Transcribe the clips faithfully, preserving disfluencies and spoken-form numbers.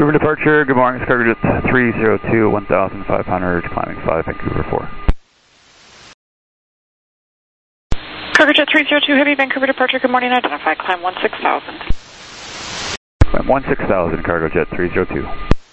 Vancouver departure, good morning, Cargo Jet three zero two, one thousand five hundred, climbing five, Vancouver four. Cargo Jet three zero two, heavy Vancouver departure, good morning, identify, climb one six thousand. Climb one six thousand, Cargo Jet three zero two.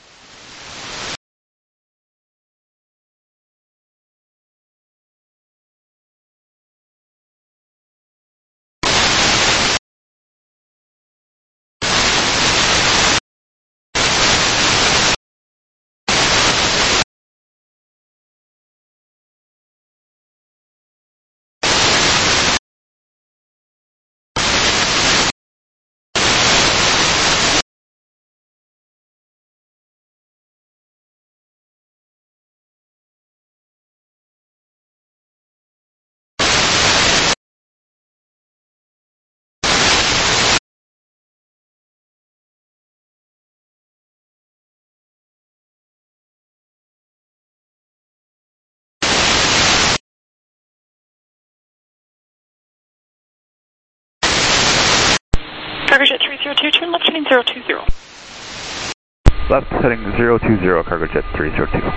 Cargo Jet three zero two, turn left heading zero two zero. Left heading zero two zero, Cargo Jet three zero two.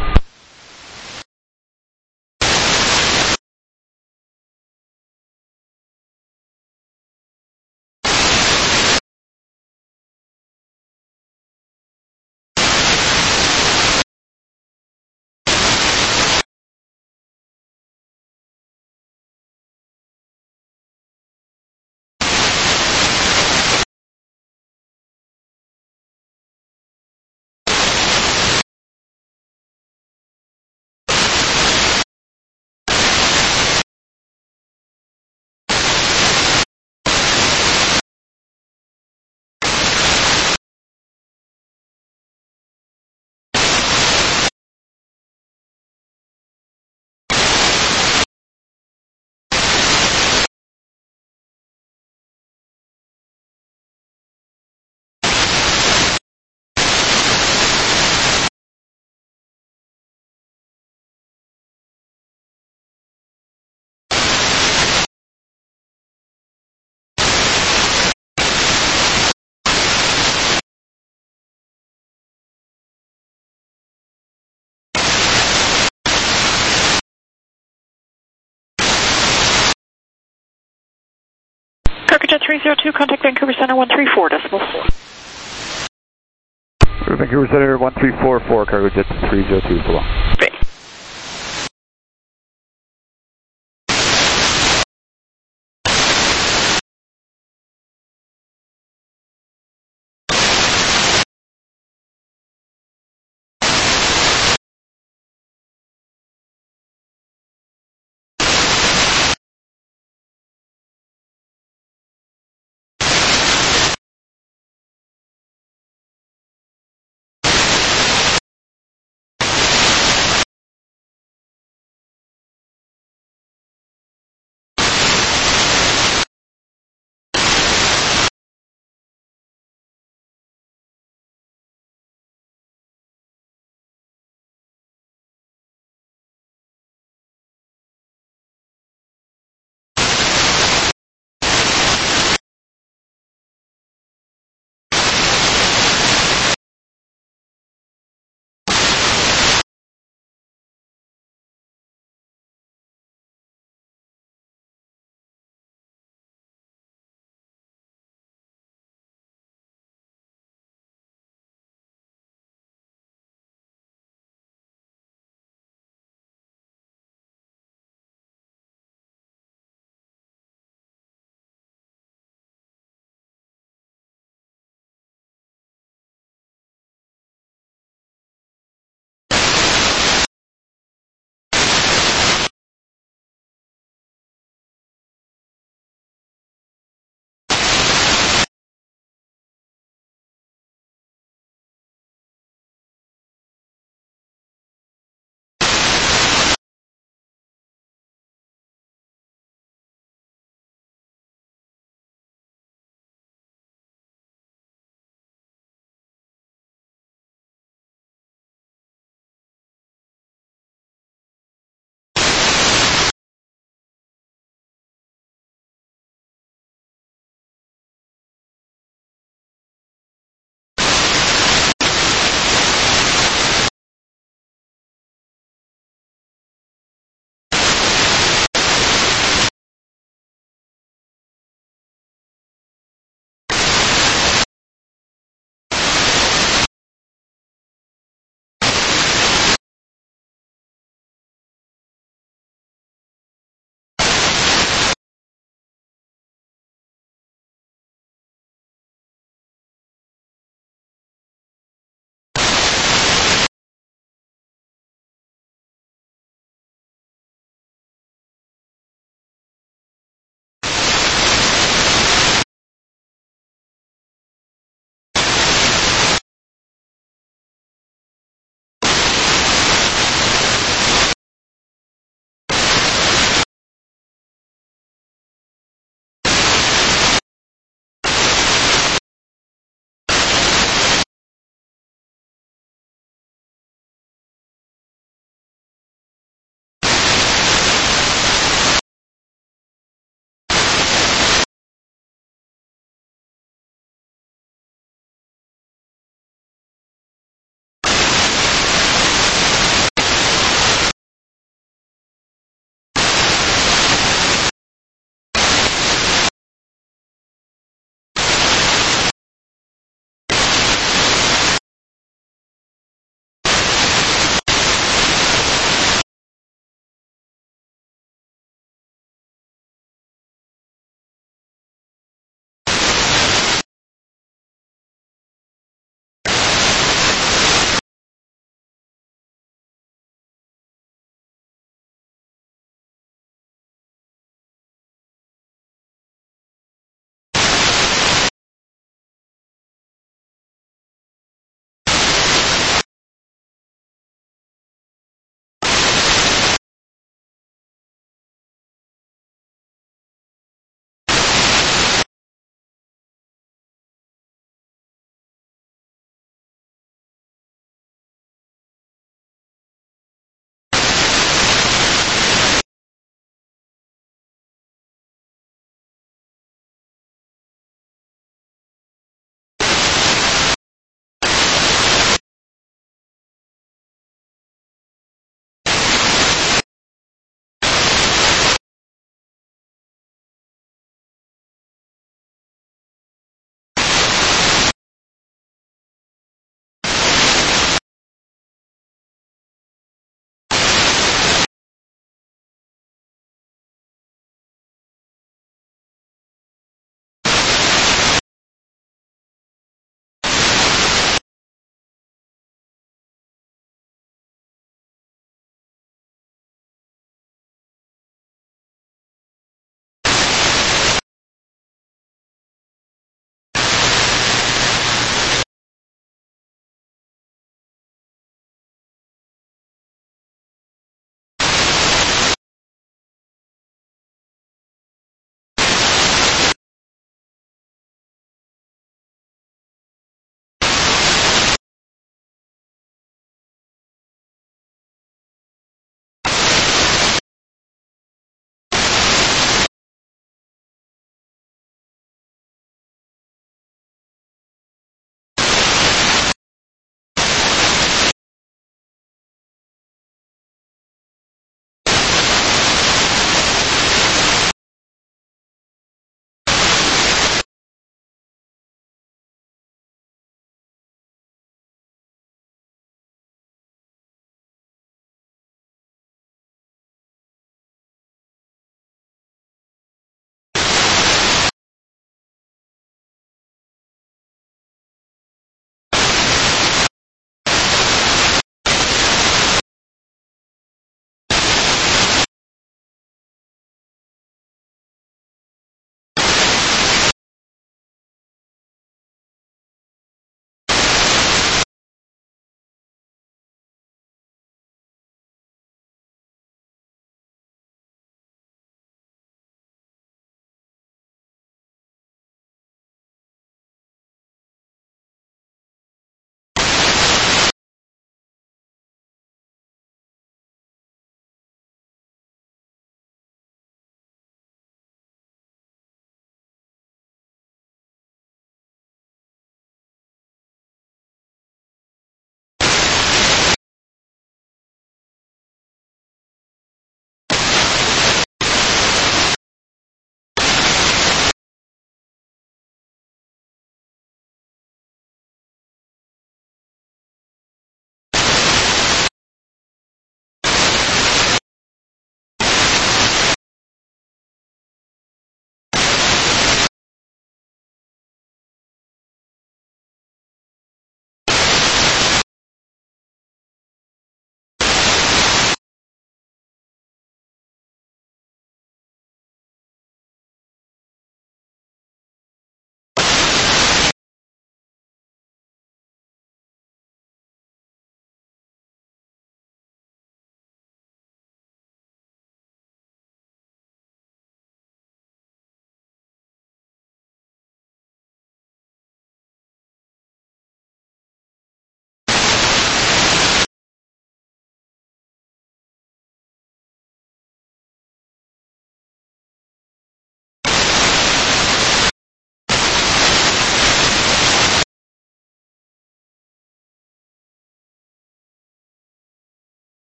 Cargo Jet three zero two, contact Vancouver Center one three four decimal four. Vancouver Center one three four four, Cargo Jet three zero two, so long. Great.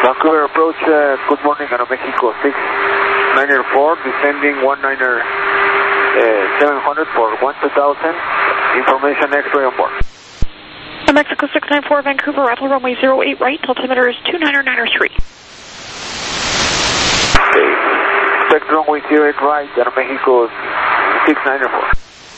Vancouver approach, uh, good morning, Aeromexico six niner four, descending one niner seven hundred for one two thousand, information X-ray on board. Mexico six nine four, Vancouver, Rattle runway zero eight right, altimeter is two niner niner three. Okay, expect runway zero eight right, Aeromexico six niner four.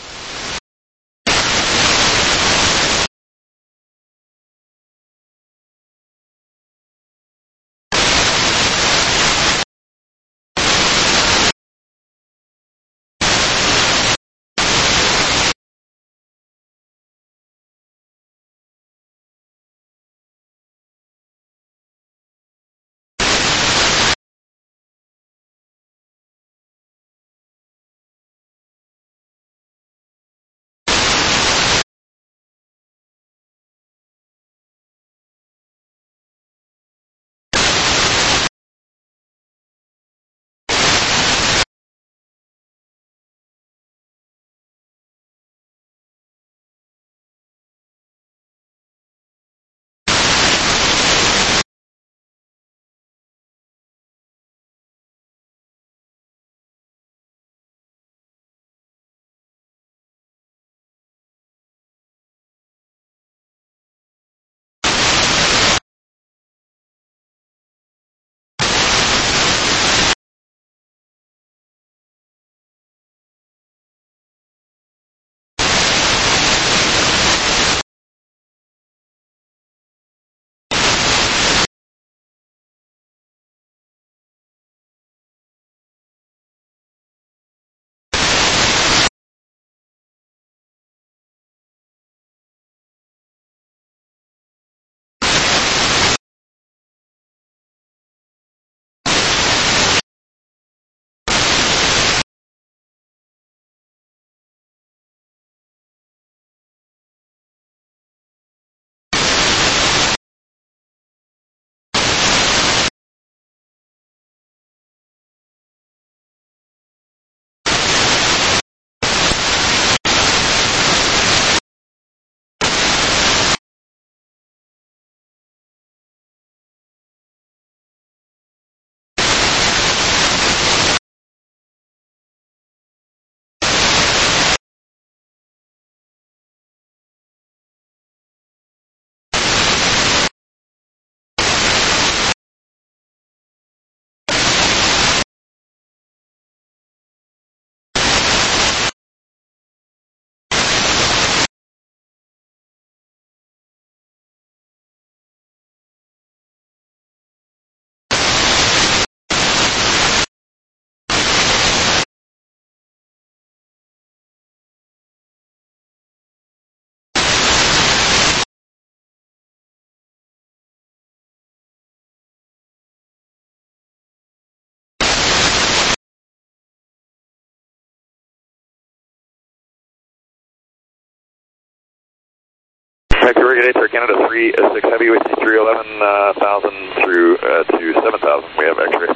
Taxi Air Canada three six Heavy with three eleven thousand through uh, to seven thousand. We have X-ray.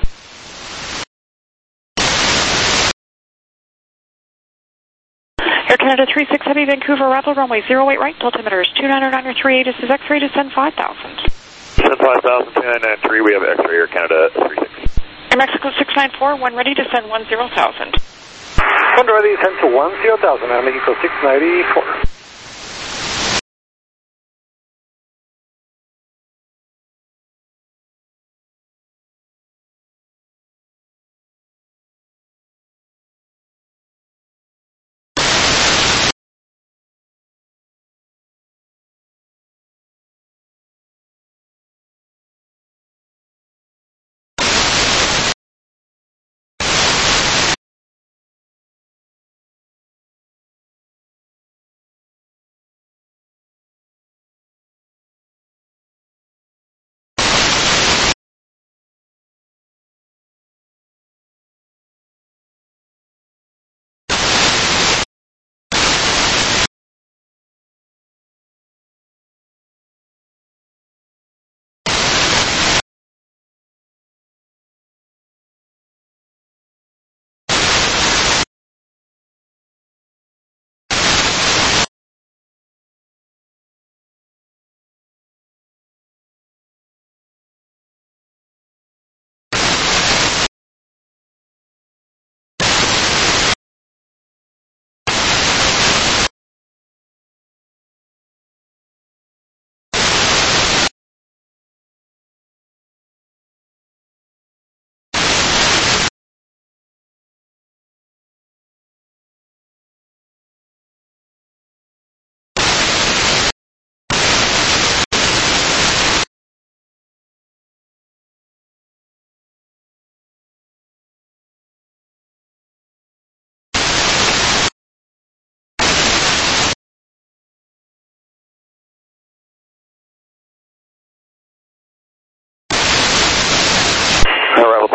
Air Canada three six Heavy, Vancouver, Rattle runway zero eight right, altimeter is two niner niner three. This is X-ray, descend five thousand. Descend five thousand, two nine nine three. We have X-ray Air Canada three six. Air Mexico six nine four, one ready, descend one zero thousand. One ready, descend to one zero thousand, Aeromexico six ninety-four.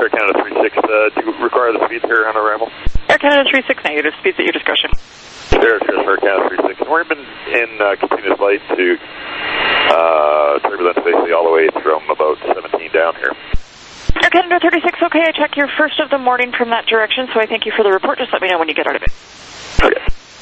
Air Canada three six, uh, do you require the speed here on arrival? Air Canada three six, negative. Speeds at your discretion. There, Chris, Air Canada three six. And we've been in uh, continuous flight to uh, turbulence basically all the way from about seventeen down here. Air Canada thirty-six, okay, I check your first of the morning from that direction, so I thank you for the report. Just let me know when you get out of it. Okay.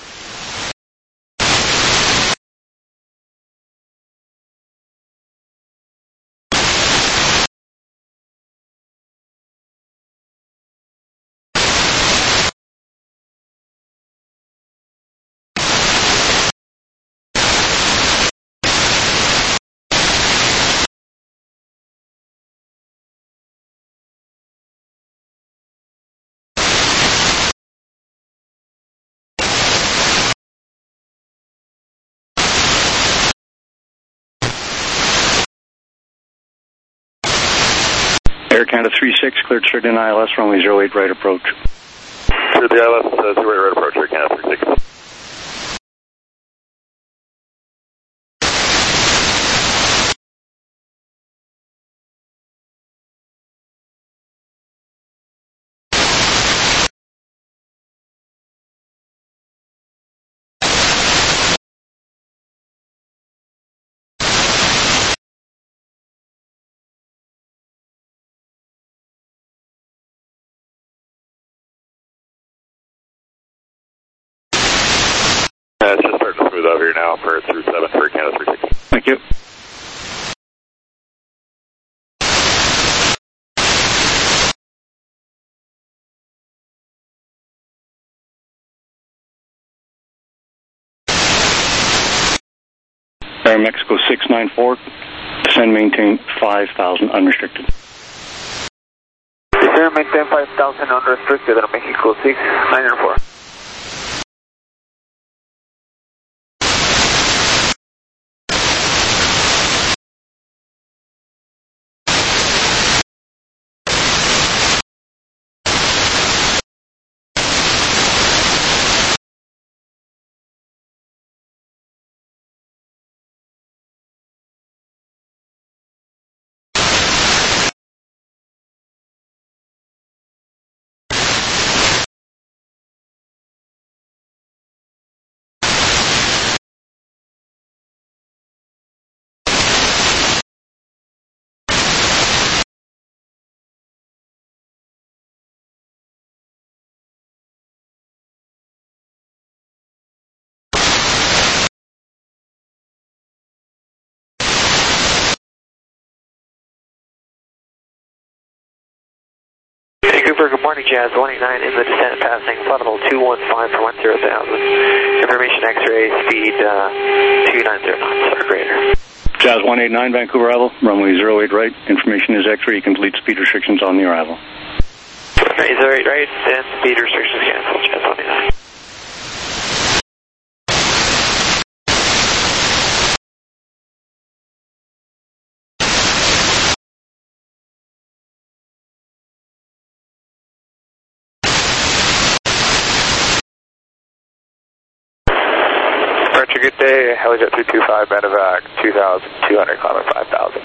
Air Canada three six, cleared straight in I L S, runway zero eight right approach. Cleared the I L S, uh, zero eight right approach, Air Canada three six. Uh, it's just starting to smooth out here now for through seven for Canada three six. Thank you. Air Mexico six nine four, descend maintain five thousand unrestricted. Descend maintain five thousand unrestricted at Mexico six nine four. Vancouver, good morning, Jazz one eight nine in the descent passing, flight level two one five for one zero thousand. Information X-ray, speed uh, two nine zero knots or greater. Jazz one eight nine, Vancouver arrival, runway zero eight right, information is X-ray, complete speed restrictions on the arrival. Right, zero eight right, and speed restrictions canceled, Jazz one eight nine. Good day, Helijet three two five, Medevac, two thousand two hundred, climbing five thousand.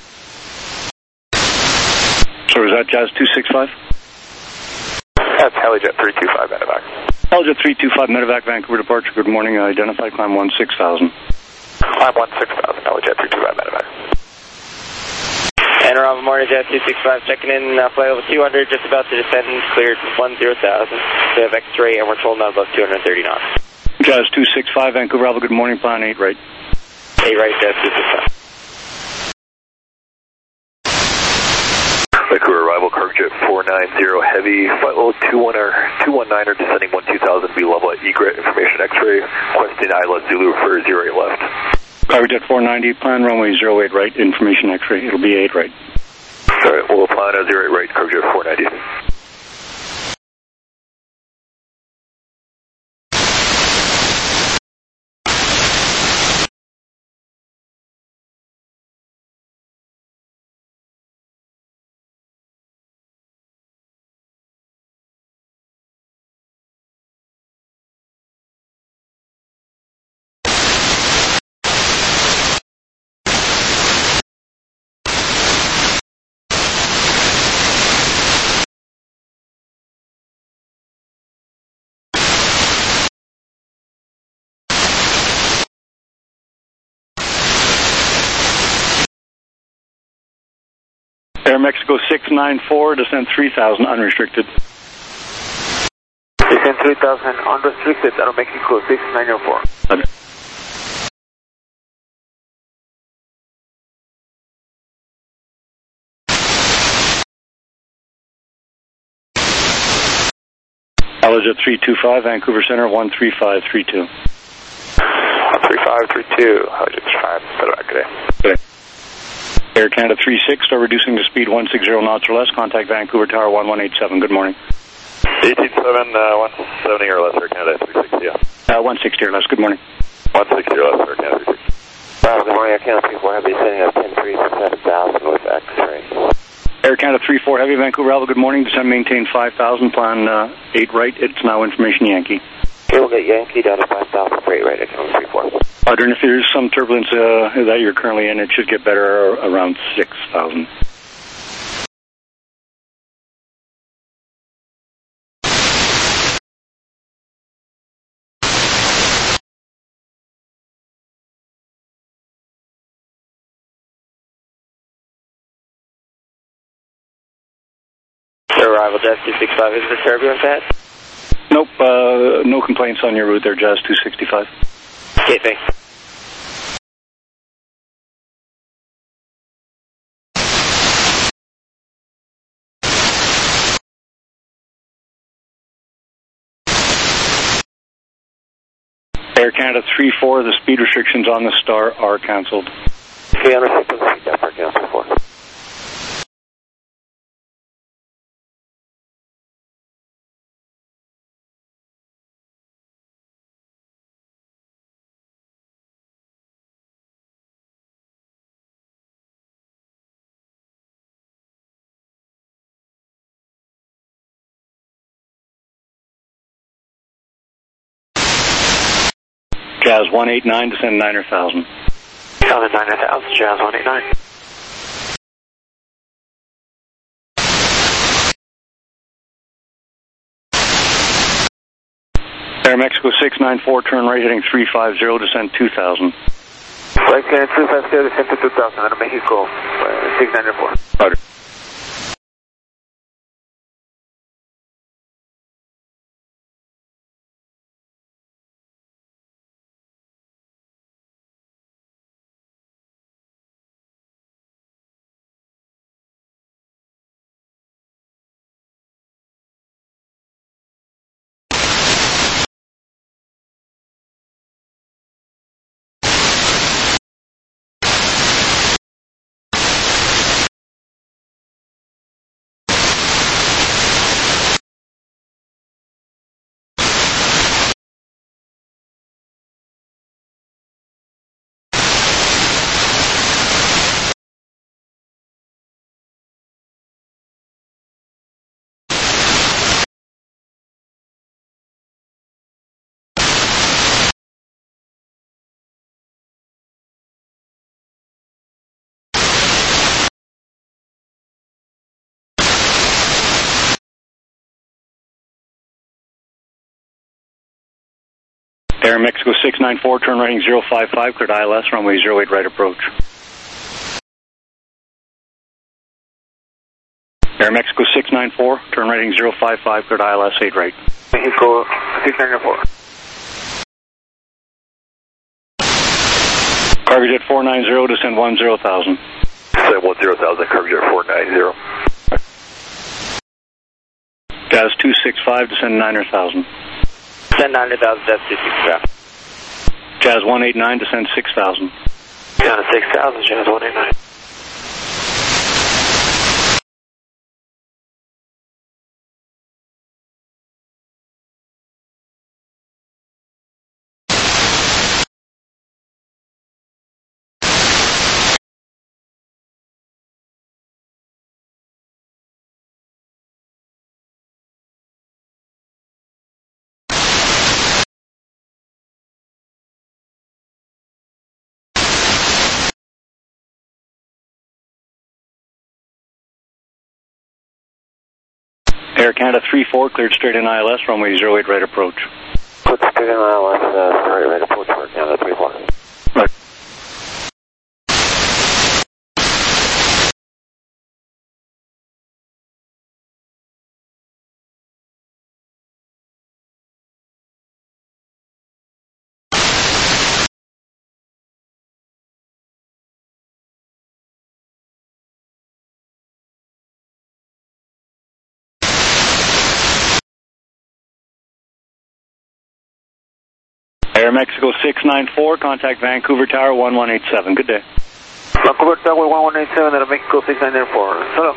So is that Jazz two six five? That's Helijet three two five, Medevac. Helijet three two five, Medevac, Vancouver departure, good morning, identified, climb one six thousand. Climb one six thousand, Helijet three two five, Medevac. And around morning, Jet two six five, checking in, uh, flight level two hundred, just about to descend, cleared one zero thousand. We have X-ray and we're told now above two hundred thirty knots. Jazz two six five, Vancouver Alpha, good morning, plan eight right. eight right, Jazz two six five. Vancouver arrival, Cargojet four nine zero heavy, flight level two one nine er, descending one two thousand, be level at egret, information X-ray, requesting I L S Zulu for zero eight left. Cargojet four ninety, plan runway zero eight right, information X-ray, it'll be eight right. Alright, we'll plan a zero eight right, Cargojet four ninety. Air Mexico six nine four, descend three thousand, unrestricted. Descend three thousand, unrestricted, Aeromexico six nine four. Okay. Allojet three two five, Vancouver Center, one three five three two. one three five three two, Allojet five, good day. Air Canada three six, are reducing the speed one sixty knots or less, contact Vancouver Tower one one eight seven, good morning. eighteen seven, uh, one seventy or less, Air Canada three sixty, yeah. Uh, one sixty or less, good morning. one sixty or less, Air Canada three sixty. Uh, good morning, Air Canada three four Heavy, sending up ten three seven thousand with X-ray. Air Canada three four Heavy, Vancouver Alpha, good morning, descend maintain five thousand, plan uh, eight right, it's now information Yankee. Okay, we'll get Yankee down to five thousand for eight right, Air Canada three four. Roger, and if there's some turbulence uh, that you're currently in, it should get better around six thousand. Arrival, Jazz two sixty-five, is there turbulence ahead? Nope, uh, no complaints on your route there, Jazz two sixty-five. Okay, thanks. Air Canada three four, the speed restrictions on the Star are cancelled. Okay, unrestricted, speed down for Air Canada three four. Jazz one eight nine, descend niner thousand. Descend niner thousand, Jazz one eight nine. Air Mexico six nine four, turn right heading three five zero, descend two thousand. Right, Canada three five zero, descend to two thousand, Aeromexico uh, six nine four. Roger. Air Mexico six nine four, turn right zero five five, cleared I L S, runway zero eight right approach. Air Mexico six nine four, turn right zero five five, cleared I L S eight right. Mexico six nine four. Cargojet four nine zero, descend one zero thousand. Descend one zero thousand, Cargojet four nine zero. Jazz two six five, descend niner thousand. Descend niner thousand, Jazz two sixty-five. Jazz one eight nine, descend six thousand. Down to six thousand, Jazz one eight nine. Air Canada three four, cleared straight in I L S, runway zero eight right approach. Put straight in I L S, uh, straight right approach for Canada three four. Right. Air Mexico six nine four, contact Vancouver Tower one one eight seven. Good day. Vancouver Tower one one eight seven, Air Mexico six nine four. Hello.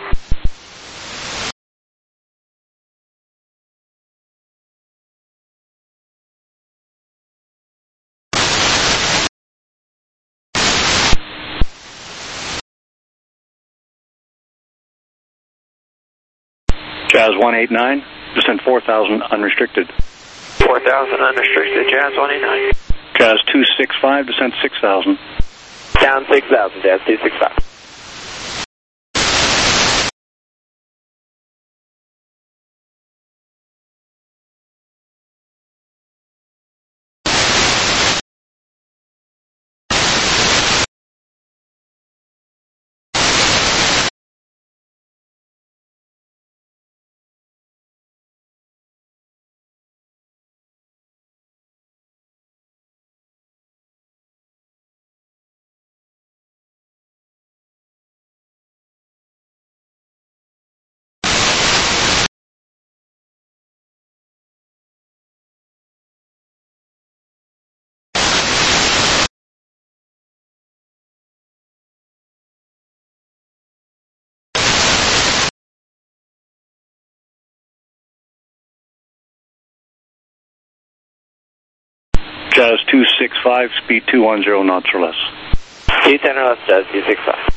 Jazz one eight nine, descend four thousand unrestricted. four thousand unrestricted, Jazz one eight nine. Jazz two six five, descend six thousand. Down six thousand, Jazz two six five. Jazz two six five, speed two one zero knots or less. two ten or less, Jazz two six five.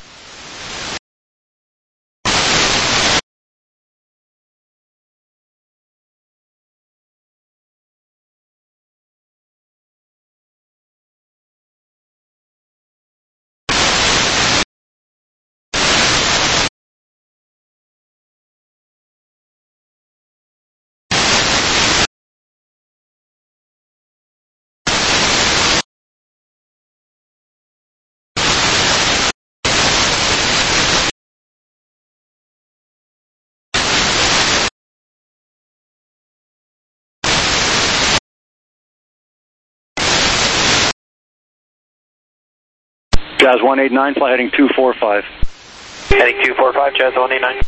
Jazz one eight nine, fly heading two four five. Heading two four five, Jazz one eight nine.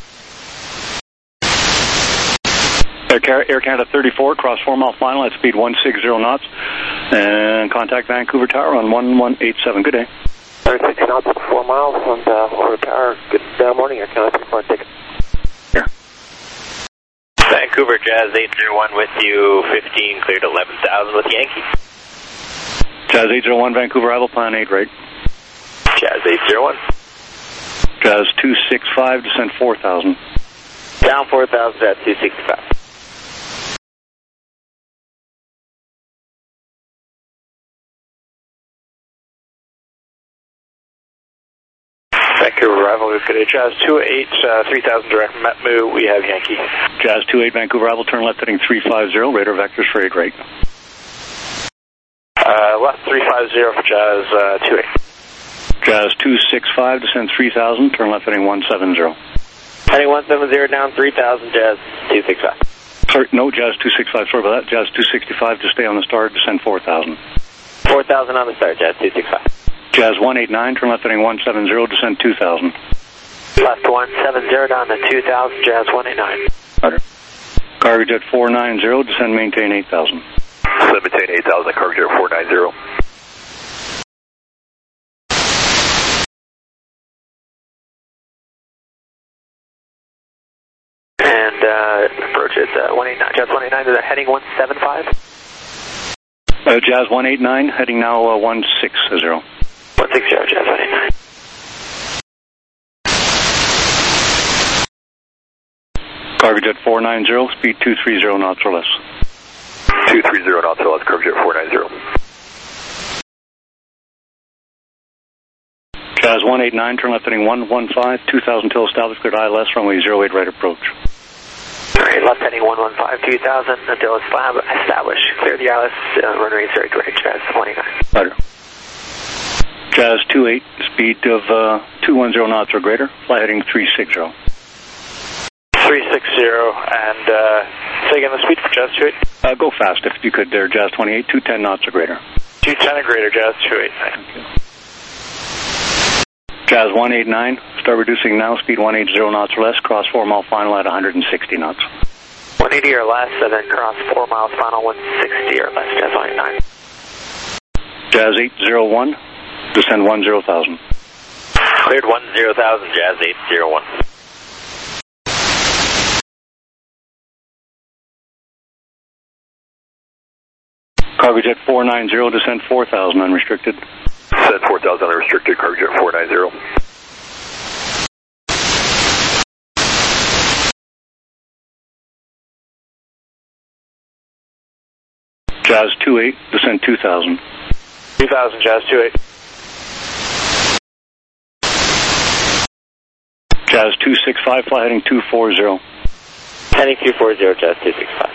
Air, Air Canada thirty-four, cross four mile final at speed one six zero knots, and contact Vancouver Tower on one one eight seven. Good day. thirty-six knots, four miles, and uh, over Tower. Good uh, morning, Air Canada thirty-four, ticket. Here. Vancouver, Jazz eight zero one with you, fifteen, cleared eleven thousand with Yankee. Jazz eight zero one, Vancouver, arrival plan eight right. Jazz eight zero one. Jazz two six five, descend four thousand. Down four thousand, Jazz two sixty-five. Vancouver arrival, we've got a Jazz two eight, uh, three thousand direct Metmu, we have Yankee. Jazz two eight, Vancouver arrival, turn left heading three five zero, radar vectors for eight right. Uh, left three five zero for Jazz uh, two eight. Jazz two six five, descend three thousand, turn left heading one seven zero. Heading one seven zero, down three thousand, Jazz two six five. Sorry, no, Jazz two six five, sorry about that. Jazz two sixty-five, to stay on the star, descend four thousand. four thousand on the start, Jazz two six five. Jazz one eight nine, turn left heading one seven zero, descend two thousand. Left one seven zero, down to two thousand, Jazz one eight nine. Roger. Cargo jet four nine zero, descend maintain eight thousand. Descend maintain eight thousand, cargo jet four nine zero. And uh, approach at uh, one eight nine, Jazz one eight nine to the heading one seven five. Uh, Jazz one eight nine, heading now uh, one six zero. one six zero, Jazz one eight nine. Cargo jet four nine zero, speed two three zero knots or less. two three zero knots or less, cargo jet four nine zero. Jazz one eight nine, turn left heading one one five, two thousand till established, cleared I L S, runway zero eight right approach. Alright, left heading one one five, two thousand until it's established. Clear the I L S, uh, runway zero eight right, Jazz one eight nine. Roger. Jazz two eight, speed of uh, two one zero knots or greater, fly heading three six zero. three six zero, and uh, say again the speed for Jazz two eight. Uh, go fast if you could there, Jazz twenty-eight, two ten knots or greater. two ten or greater, Jazz two eight. Thank you. Jazz one eight nine, start reducing now, speed one eighty knots or less, cross four mile final at one hundred sixty knots. one eighty or less, and then cross four miles final, one sixty or less, Jazz one eight nine. Jazz eight zero one, descend one zero thousand. Cleared one zero thousand, Jazz eight zero one. Cargojet four nine zero, descend four thousand, unrestricted. Descend four thousand, unrestricted, Cargojet four nine zero. Jazz two eight, descend two thousand. two thousand, Jazz two eight. Jazz two six five, fly heading two four zero. Heading two four zero, Jazz two six five.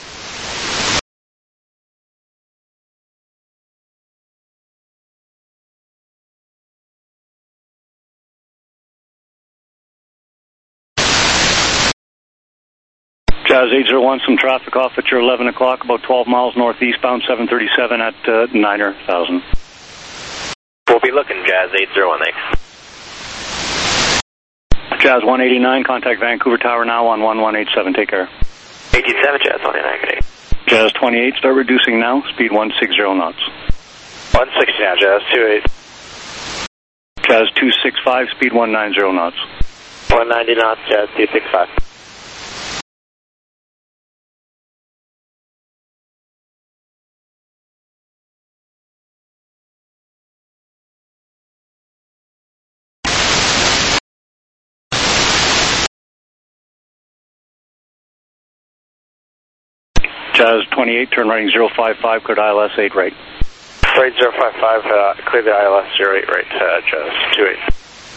Jazz eight zero one, some traffic off at your eleven o'clock, about twelve miles northeastbound, seven thirty-seven at uh, niner thousand. We'll be looking, Jazz eight zero one, thanks. Jazz one eighty-nine, contact Vancouver Tower now on one one eight seven, take care. eighty-seven, Jazz one eighty-nine, good day. Jazz twenty-eight, start reducing now, speed one sixty knots. one sixty now, Jazz two eight. Jazz two six five, speed one ninety knots. one ninety knots, Jazz two six five. Jazz twenty-eight, turn running zero five five, cleared I L S eight right. Right, zero five five, uh, clear the I L S zero eight right, uh, Jazz two eight.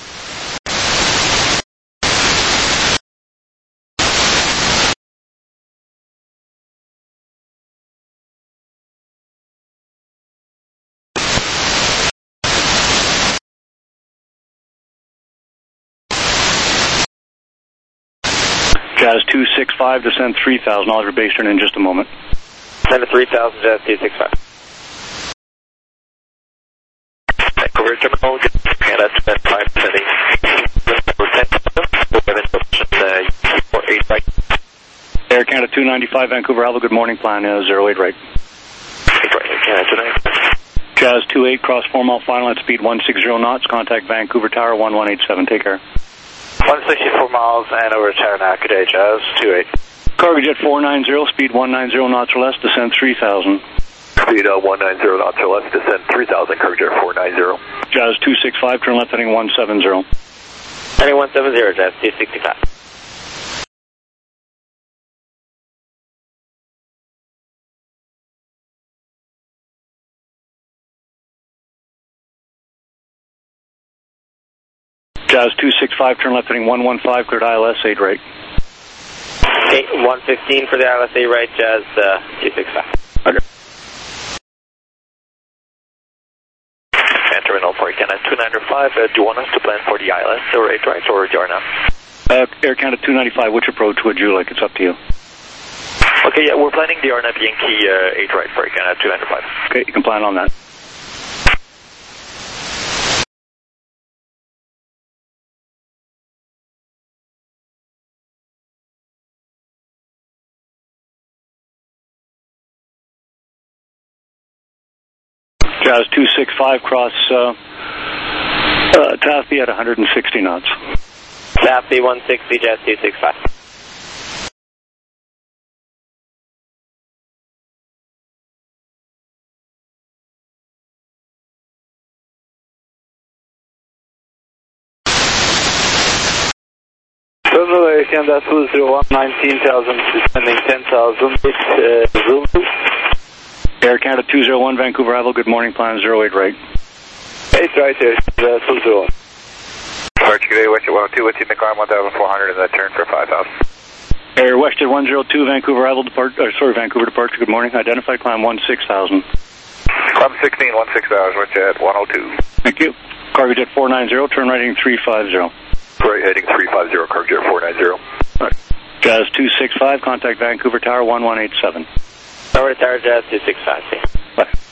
Jazz two six five, descend three thousand, Oliver base turn in just a moment. Send to three thousand, Jazz two six five. Vancouver Terminal, Canada two five, sending four eight right. Air Canada two ninety-five, Vancouver Alpha, good morning, plan uh, zero eight right. eight right, Canada two ninety-five. Jazz two eight, cross four mile final at speed one sixty knots, contact Vancouver Tower one one eight seven, take care. one sixty-four miles and over to Taranaki, good day, Jazz two eight. Cargojet four nine zero, speed one ninety knots or less, descend three thousand. Speed uh, one ninety knots or less, descend three thousand, Cargojet four nine zero. Jazz two six five, turn left heading one seven zero. Heading one seven zero, Jazz two sixty-five. Jazz two six five, turn left heading one one five, cleared I L S eight right. eight one fifteen for the I L S eight right, Jazz uh, two six five. Okay. And Terminal for Canada two ninety-five, uh, do you want us to plan for the I L S or eight right or J R N A? Uh, Air Canada two ninety-five, which approach would you like? It's up to you. Okay, yeah, we're planning the R N A Yankee uh, eight right for Canada two ninety-five. Okay, you can plan on that. Jazz two six five, cross uh, uh, Taffy at one hundred sixty knots. Taffy one sixty, Jazz two six five. Terminal Canada two zero one, nineteen thousand, descending ten thousand, it's uh, Zulu. Air Canada two zero one, Vancouver Avo, good morning, plan zero eight right. eight right here, uh, two zero one. Departure, good day, Westjet one oh two, within the climb one thousand four hundred and that turn for five thousand. Air Westjet one zero two, Vancouver Avo, depart, or sorry, Vancouver departure, good morning, identified climb one six thousand. Climb sixteen, one six thousand, Westjet one oh two. Thank you. Cargojet four nine zero, turn right heading three five zero. Right, heading three five zero, Cargojet four nine zero. Right. Jazz two six five, contact Vancouver Tower one one eight seven. Over to Tower, Jazz two six five, see. Bye.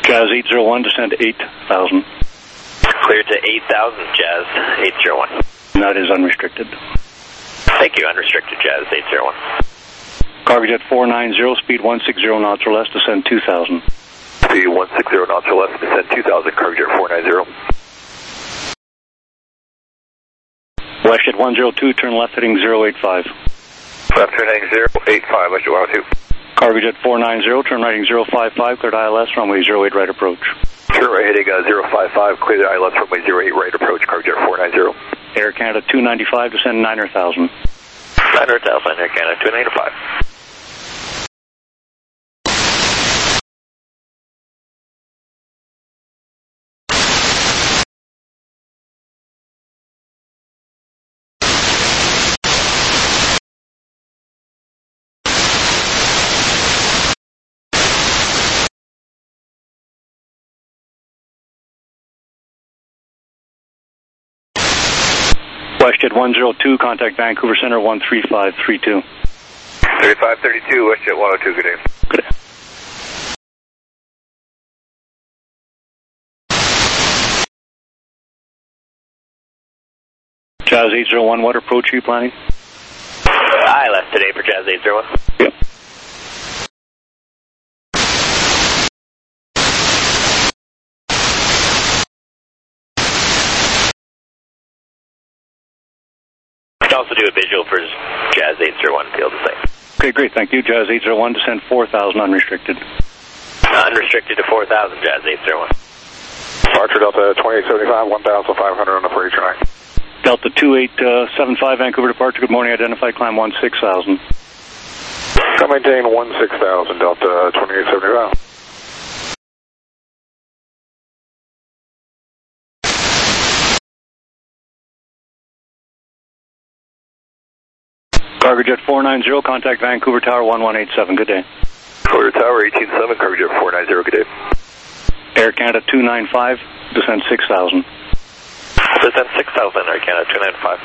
Jazz eight zero one, descend eight thousand. Clear to eight thousand, Jazz eight zero one. That is unrestricted. Thank you, unrestricted, Jazz eight zero one. Cargojet four nine zero, speed one sixty knots or less, descend two thousand. Speed one sixty knots or less, descend two thousand, Cargojet four nine zero. Westjet one zero two, turn left heading zero eight five. Left turn heading zero eight five, Westjet one zero two. Cargojet four nine zero, turn right heading zero five five, cleared I L S, runway zero eight right approach. Turn right heading uh, zero five five, clear the I L S, runway zero eight right approach, Cargojet four nine zero. Air Canada two ninety-five, descend nine thousand. nine thousand, Air Canada two ninety-five. Westjet one zero two, contact Vancouver Center one three five three two. thirty-five thirty-two, Westjet one oh two, good day. Good day. Jazz eight zero one, what approach are you planning? I L S today for Jazz eight zero one. Yep. Also do a visual for Jazz eight zero one, field to say. Okay, great, thank you. Jazz eight zero one, descend four thousand unrestricted. Uh, unrestricted to four thousand, Jazz eight zero one. Departure Delta twenty-eight seventy-five, one thousand five hundred on the freight train. Delta two eight seven five, Vancouver departure, good morning, identified climb one six thousand. I maintain one six thousand, Delta twenty-eight seventy-five. Cargojet four nine zero, contact Vancouver Tower one one eight seven, good day. Vancouver Tower eighteen seven, Cargojet four nine zero, good day. Air Canada two nine five, descend six thousand. Descend six thousand, Air Canada two nine five.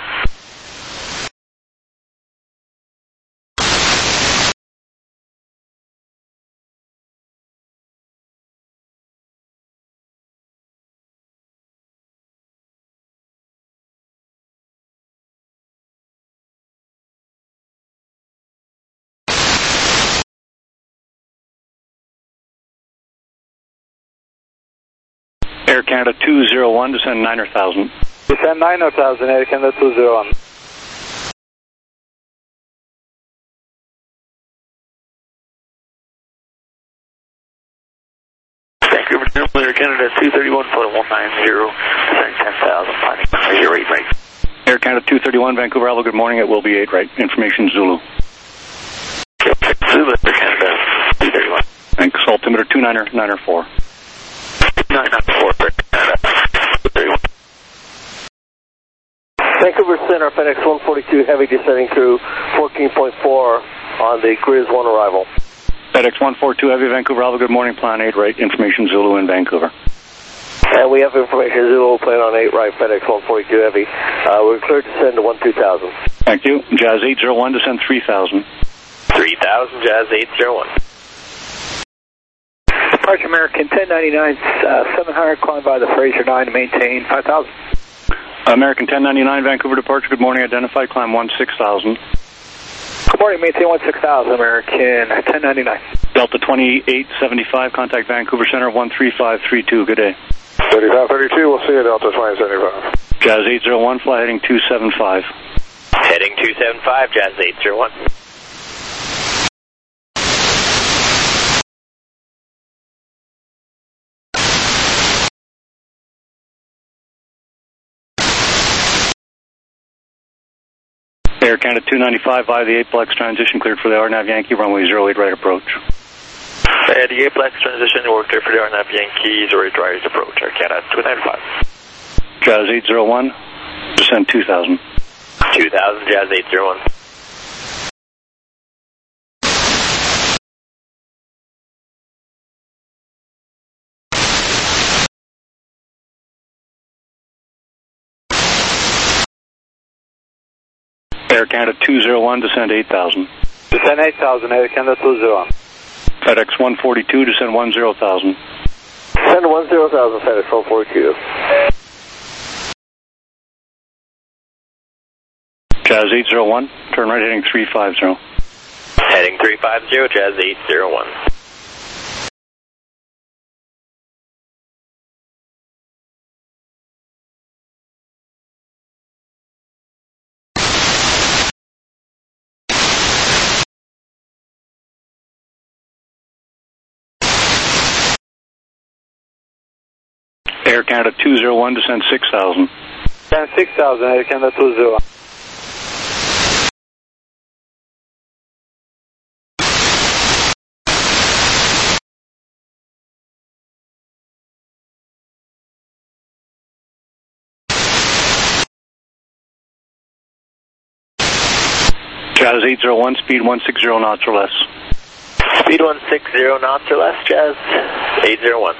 Air Canada two zero one, descend nine thousand. Descend nine thousand, Air Canada two zero one. Vancouver, Air Canada two thirty-one, flight one nine zero, descend ten thousand, planning zero eight right. Air Canada two thirty-one, Vancouver, hello, good morning, it will be eight right. Information Zulu. Zulu, Air Canada two thirty-one. Thanks, altimeter two niner niner four. nine nine four, Air Canada two thirty-one. Vancouver Center, FedEx one forty-two, heavy descending through fourteen point four on the Grizz one arrival. FedEx one forty-two, heavy, Vancouver, Alpha, good morning, plan eight right, information Zulu in Vancouver. And we have information Zulu, plan on eight right, FedEx one forty-two, heavy. Uh, we're cleared to send to one two thousand. Thank you. Jazz eight zero one, descend three thousand. three thousand, Jazz eight zero one. Departure American ten ninety-nine, uh, seven hundred, climb by the Fraser nine to maintain five thousand. American ten ninety-nine, Vancouver departure, good morning, identified, climb one six thousand. Good morning, maintain one six thousand, American ten ninety-nine. Delta twenty-eight seventy-five, contact Vancouver Center one three five three two, good day. thirty-five thirty-two, we'll see you, Delta twenty seventy-five. Jazz eight zero one, fly heading two seven five. Heading two seven five, Jazz eight zero one. Air Canada two ninety-five via the Aplex transition cleared for the R NAV Yankee runway zero eight right approach. Uh, the Aplex transition worked clear for the R NAV Yankee zero eight right approach, Air Canada two ninety-five. Jazz eight zero one, descend two thousand. two thousand, Jazz eight zero one. Air Canada two zero one, descend eight thousand. Descend eight thousand, Air Canada two zero one. FedEx one forty-two, descend one zero thousand. Send one zero thousand, FedEx one forty-two. Jazz eight zero one, turn right heading three five zero. Heading three five zero, Jazz eight zero one. Air Canada two zero one, descend six thousand. Descend six thousand, Air Canada two zero. Jazz eight zero one, speed one sixty knots or less. Speed one sixty knots or less, Jazz eight zero one.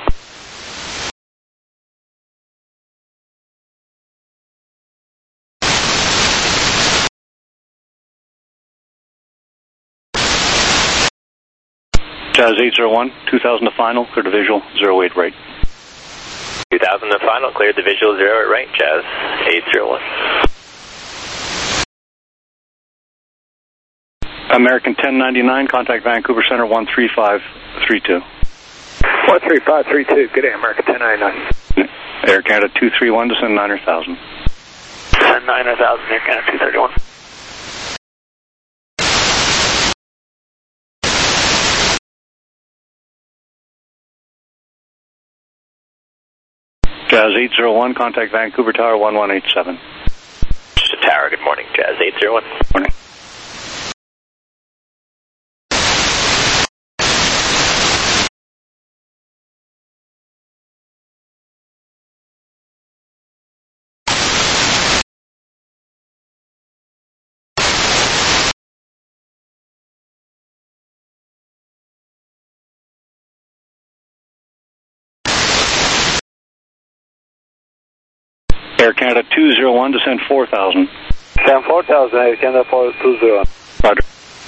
Jazz eight zero one, two thousand to final, clear to visual, zero eight right. two thousand to final, clear to visual, zero eight right, Jazz eight zero one. American ten ninety-nine, contact Vancouver Center one three five three two. one three five three two, good day, American ten ninety-nine. Air Canada two three one, descend nine hundred thousand. Descend nine hundred thousand, Air Canada two thirty-one. Jazz eight zero one, contact Vancouver Tower one one eight seven. Just a tower, good morning, Jazz eight zero one. Morning. Air Canada two zero one, descend four thousand. Descend four thousand, Air Canada four two zero. Roger.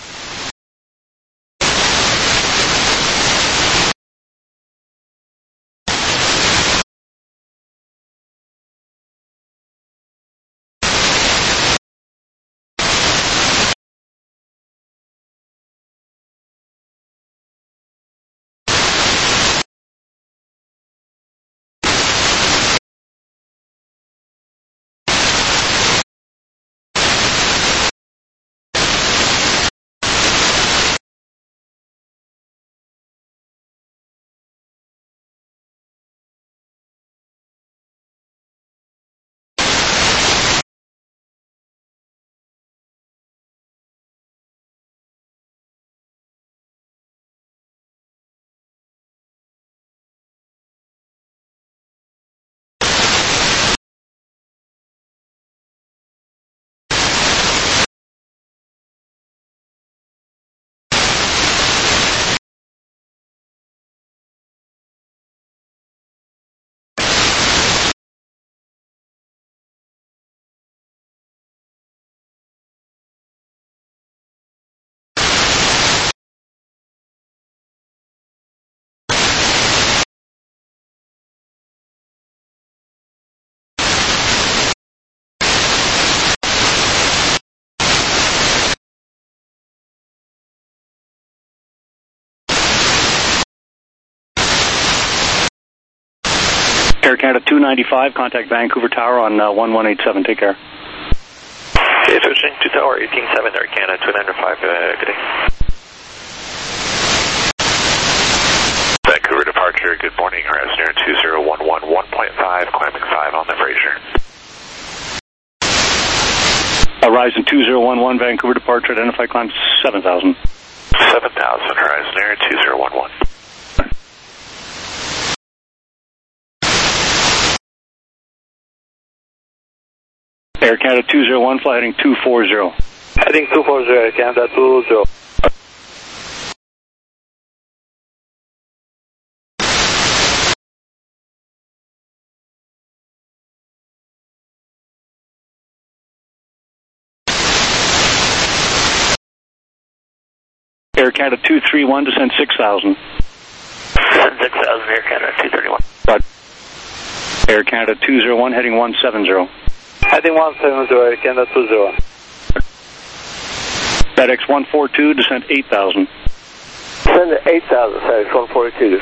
Air Canada two ninety-five, contact Vancouver Tower on uh, one one eight seven. Take care. Okay, switching to Tower eighteen seven, Air Canada two ninety-five, uh, good day. Vancouver departure, good morning, horizon air two zero one one, one point five, climbing five on the Fraser. Horizon two zero one one, Vancouver departure, identify climb seven thousand. seven thousand, horizon air two zero one one. Air Canada two zero one, fly heading two four zero. Heading two four zero, Air Canada two zero. Air Canada two three one, descend six thousand. Descend six thousand, Air Canada two thirty-one. Roger. Air Canada two zero one, heading one seven zero. Heading one seven zero, Air Canada two zero one. FedEx one four two, descent eight thousand. Send eight thousand, FedEx one forty-two.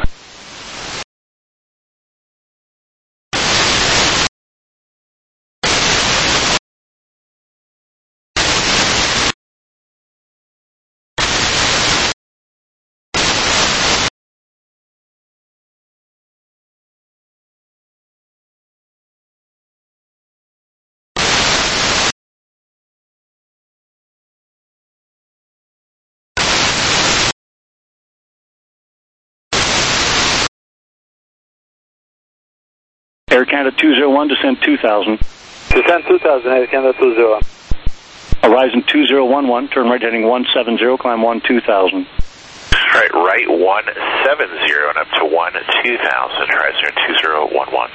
Air Canada two zero one, descent two thousand. Descend two thousand, Air Canada two zero one. Horizon two zero one one, turn right heading one seven zero, climb one two thousand. Right, right, one seven zero and up to one two thousand, Horizon two zero one one.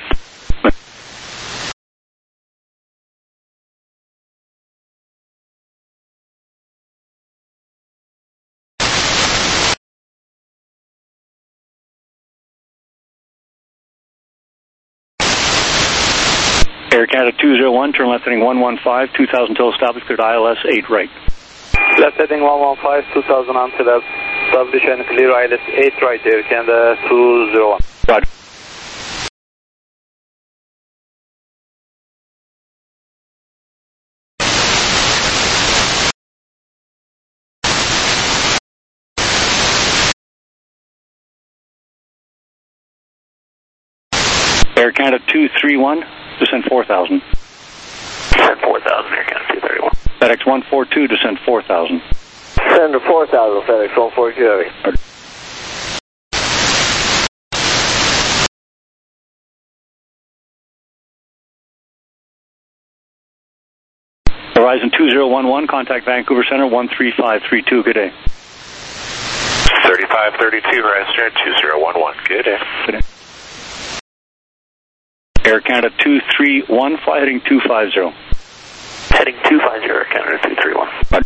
Air Canada two zero one, turn left heading one one five, two thousand till established, cleared I L S eight right. Left heading one one five, two thousand until established and clear I L S eight right, Air Canada two zero one. Roger. Air Canada two three one, descent four thousand. Descend four thousand, Air Canada two thirty-one. FedEx one four two, descent four thousand. Send four thousand, FedEx one forty-two Heavy. Roger. Horizon two zero one one, contact Vancouver Center one three five three two, good day. thirty-five thirty-two, Horizon two zero one one, good day. Good day. Air Canada two three one, fly heading two five zero. Heading two five zero, Air Canada two three one. Roger.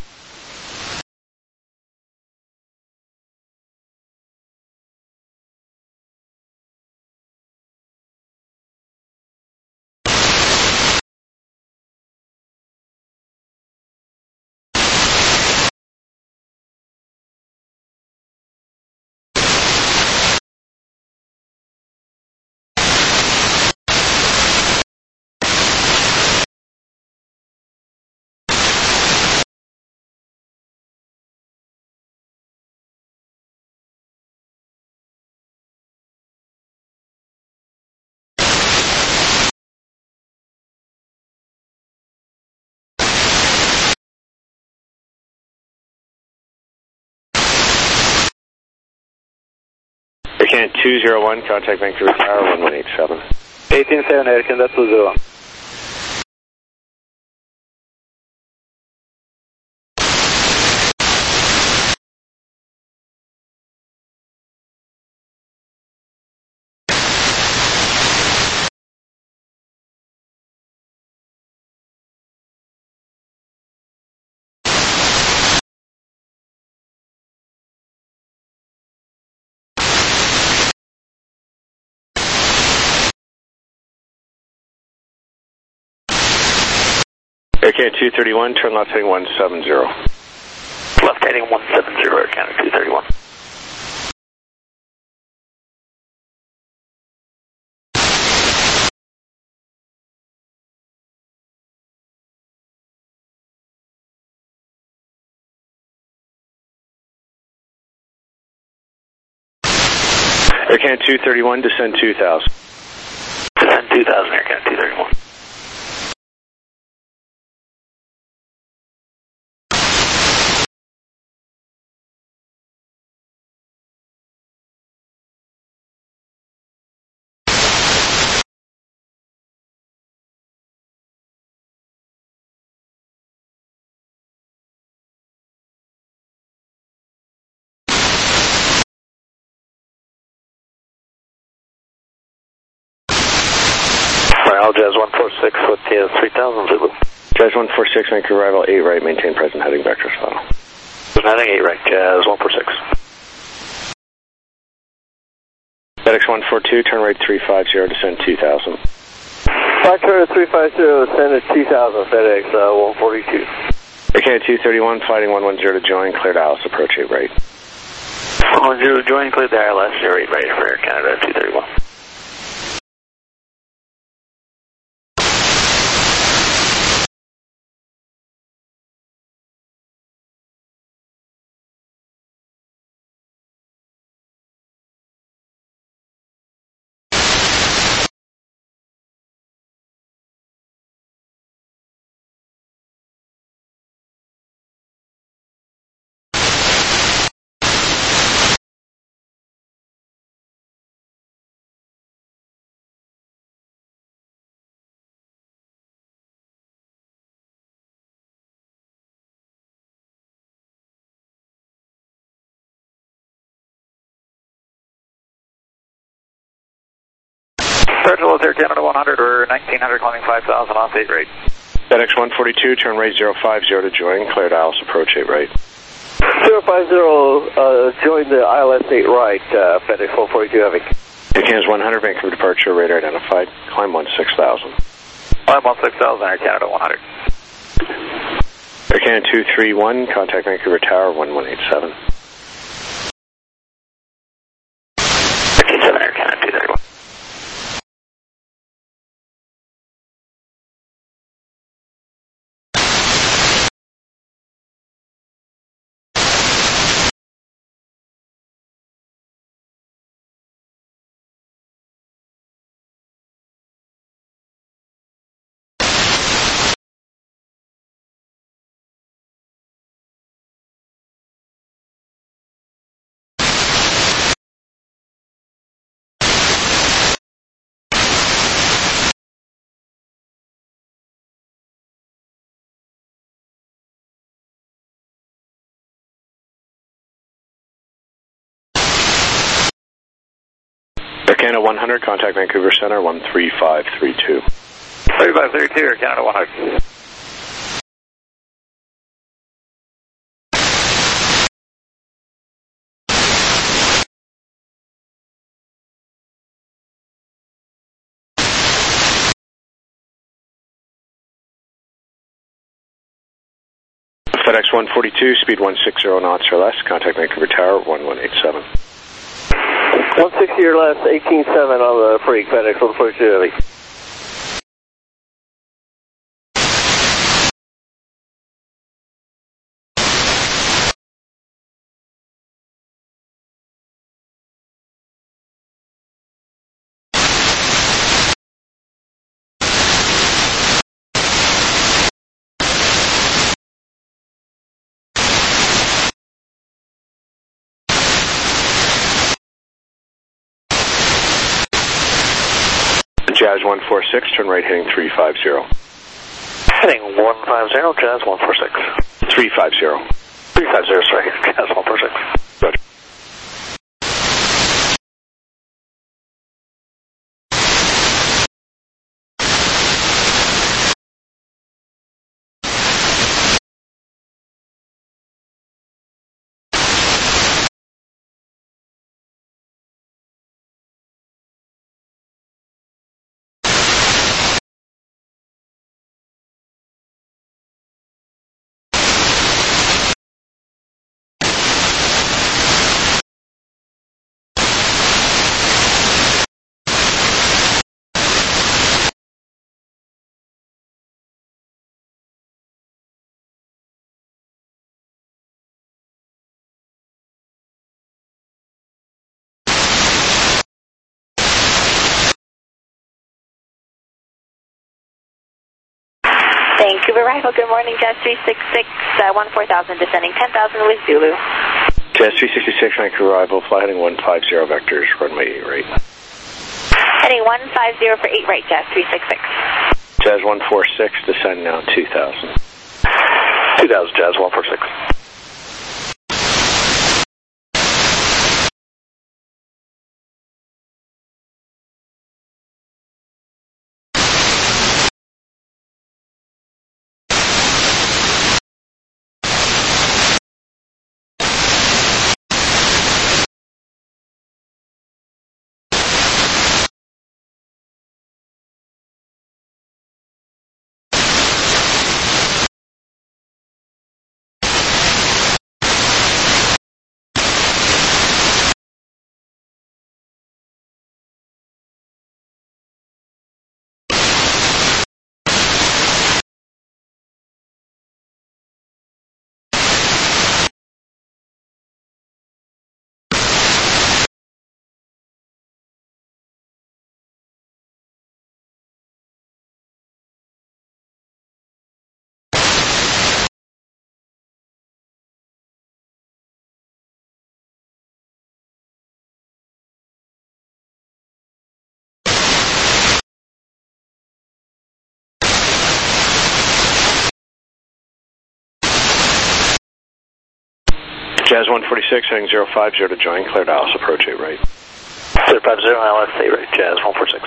Air Canada two zero one, contact Vancouver Tower one one eight seven. eighteen seven, Air Canada two zero one. Air Canada two thirty-one, turn left heading one seven zero. Left heading one seven zero, Air Canada two thirty-one. Air Canada two thirty-one, descend two thousand. Descend two thousand, Air Canada two thirty-one. Royal Jazz one four six with the three thousand Zulu. Jazz one four six, Vancouver arrival eight right, maintain present heading vector file. Present heading eight right, Jazz one four six. four two, turn right three five zero, descend two thousand. Fox Charter three five zero, send at two thousand, FedEx uh, one forty-two. Air Canada two thirty-one, fighting one one zero to join, clear to Dallas, approach eight right. one one zero to join, clear to I L S, zero eight right for Air Canada two thirty-one. Central Air Canada one hundred or nineteen hundred, climbing five thousand off eight right. FedEx one forty-two, turn right zero five zero to join, clear to Dallas, approach eight right. zero five zero, uh, join the I L S eight right, uh, FedEx one forty-two Heavy. Air Canada one hundred, Vancouver departure, radar identified, climb one six thousand. Climb one six thousand, Air Canada one hundred. Air Canada two three one, contact Vancouver Tower one one eight seven. fifteen seven, Air Canada two thirty-one. Air Canada one hundred, contact Vancouver Center one three five three two. three five three two, Air Canada one hundred. FedEx one forty-two, speed one sixty knots or less, contact Vancouver Tower one one eight seven. one sixty or less, eighteen seven on the freak, FedEx one forty-two Heavy. Jazz one four six, turn right heading three five zero. Heading one five zero, Jazz one four six. three five zero. three five zero, sorry, Jazz one four six. Roger. Vancouver Rifle, good morning, Jazz three six six, uh, one four thousand, descending ten thousand with Zulu. Jazz three sixty-six, Vancouver Arrival, fly heading one five zero vectors, runway eight right. Heading one five zero for eight right, Jazz three six six. Jazz one four six, descend now two thousand. two thousand, Jazz one four six. Jazz one forty-six, heading zero five zero to join, clear Dallas, approach eight right. zero five zero, I L S eight right, Jazz one forty-six.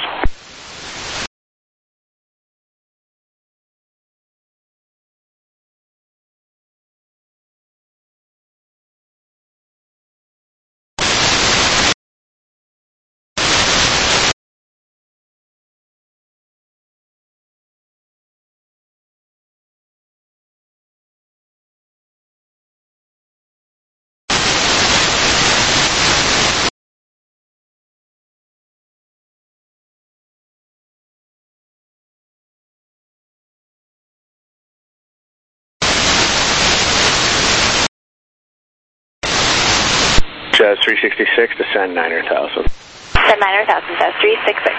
Jazz three sixty-six, descend niner thousand. Descend niner thousand, Jazz three sixty-six.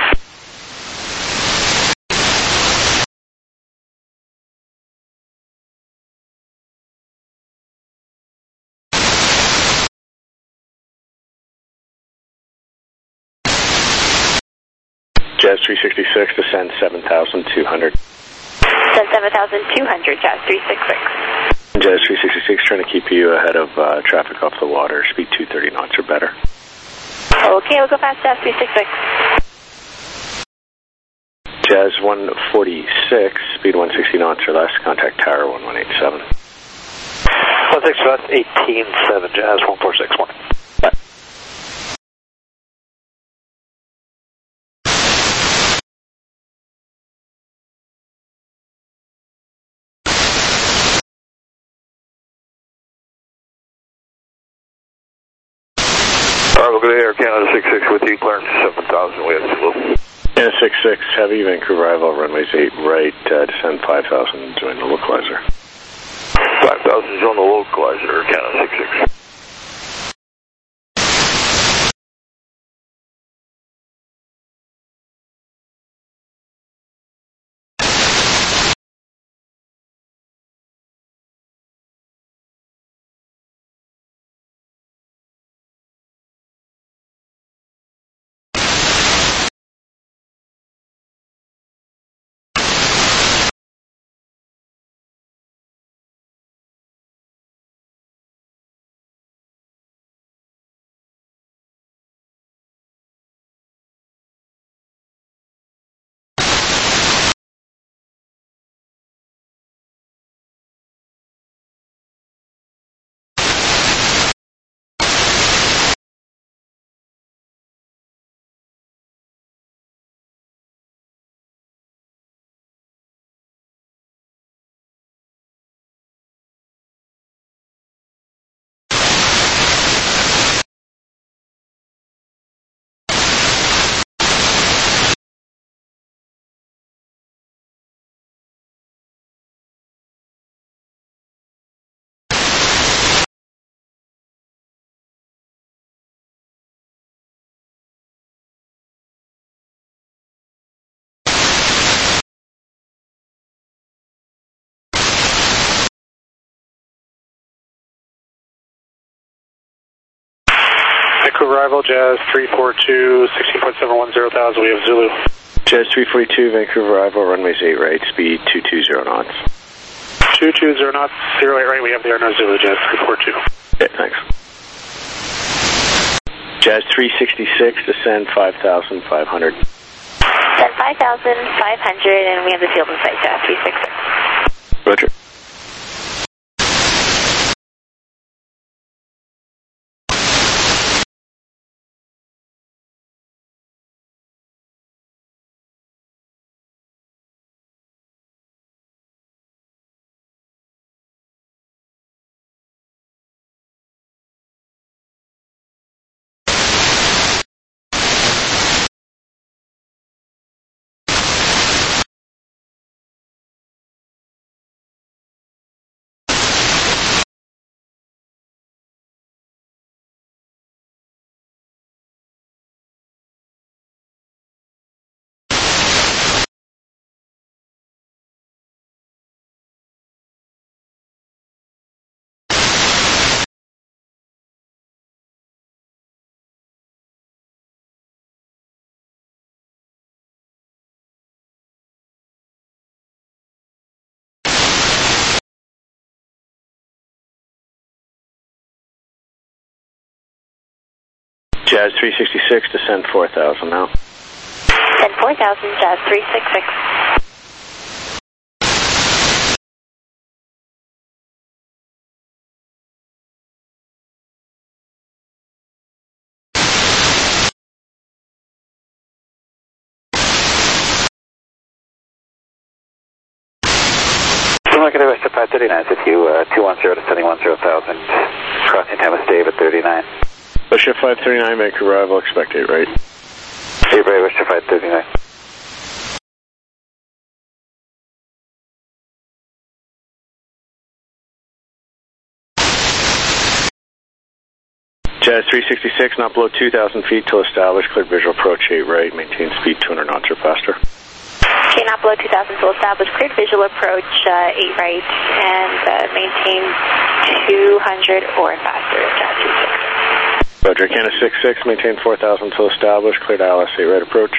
Jazz three sixty-six, descend seven thousand two hundred. Descend seven thousand two hundred, Jazz three sixty-six. Jazz three sixty-six, trying to keep you ahead of uh, traffic off the water, speed two thirty knots or better. Okay, we'll go past Jazz three sixty-six. Jazz one forty-six, speed one sixty knots or less, contact tower one one eight seven. one six west, eighteen seven, Jazz one four six one. Bye. Bravo, good day, Air Canada six six with you, clearance seven thousand, we have Zulu. Air six six, heavy, Vancouver arrival, runways eight right, uh, descend five thousand, join the localizer. five thousand is on the localizer, Air Canada six six. Vancouver arrival, Jazz three four two, sixteen point seven one zero thousand, we have Zulu. Jazz three forty-two, Vancouver arrival, runways eight right, speed two two zero knots. two two zero knots, zero eight right, we have the Air North Zulu, Jazz three four two. Okay, thanks. Jazz three sixty-six, descend five thousand five hundred. Descend five thousand five hundred, and we have the field in sight, Jazz three sixty-six. Roger. Jazz three sixty-six, descend four thousand now. Descend four thousand, Jazz three sixty-six. Looking at West five thirty-nine, with you, uh, two one zero descending one zero thousand, crossing Thomas Dave at thirty-nine. West five thirty-nine, Vancouver arrival, expect eight right. eight right, West five thirty-nine. Jazz three sixty-six, not below two thousand feet till established, cleared visual approach eight right, maintain speed two hundred knots or faster. Okay, not below two thousand till established, cleared visual approach uh, eight right, and uh, maintain two hundred or faster, Jazz three sixty-six. Roger, Canada six six, maintain four thousand till established, cleared I L S eight right approach.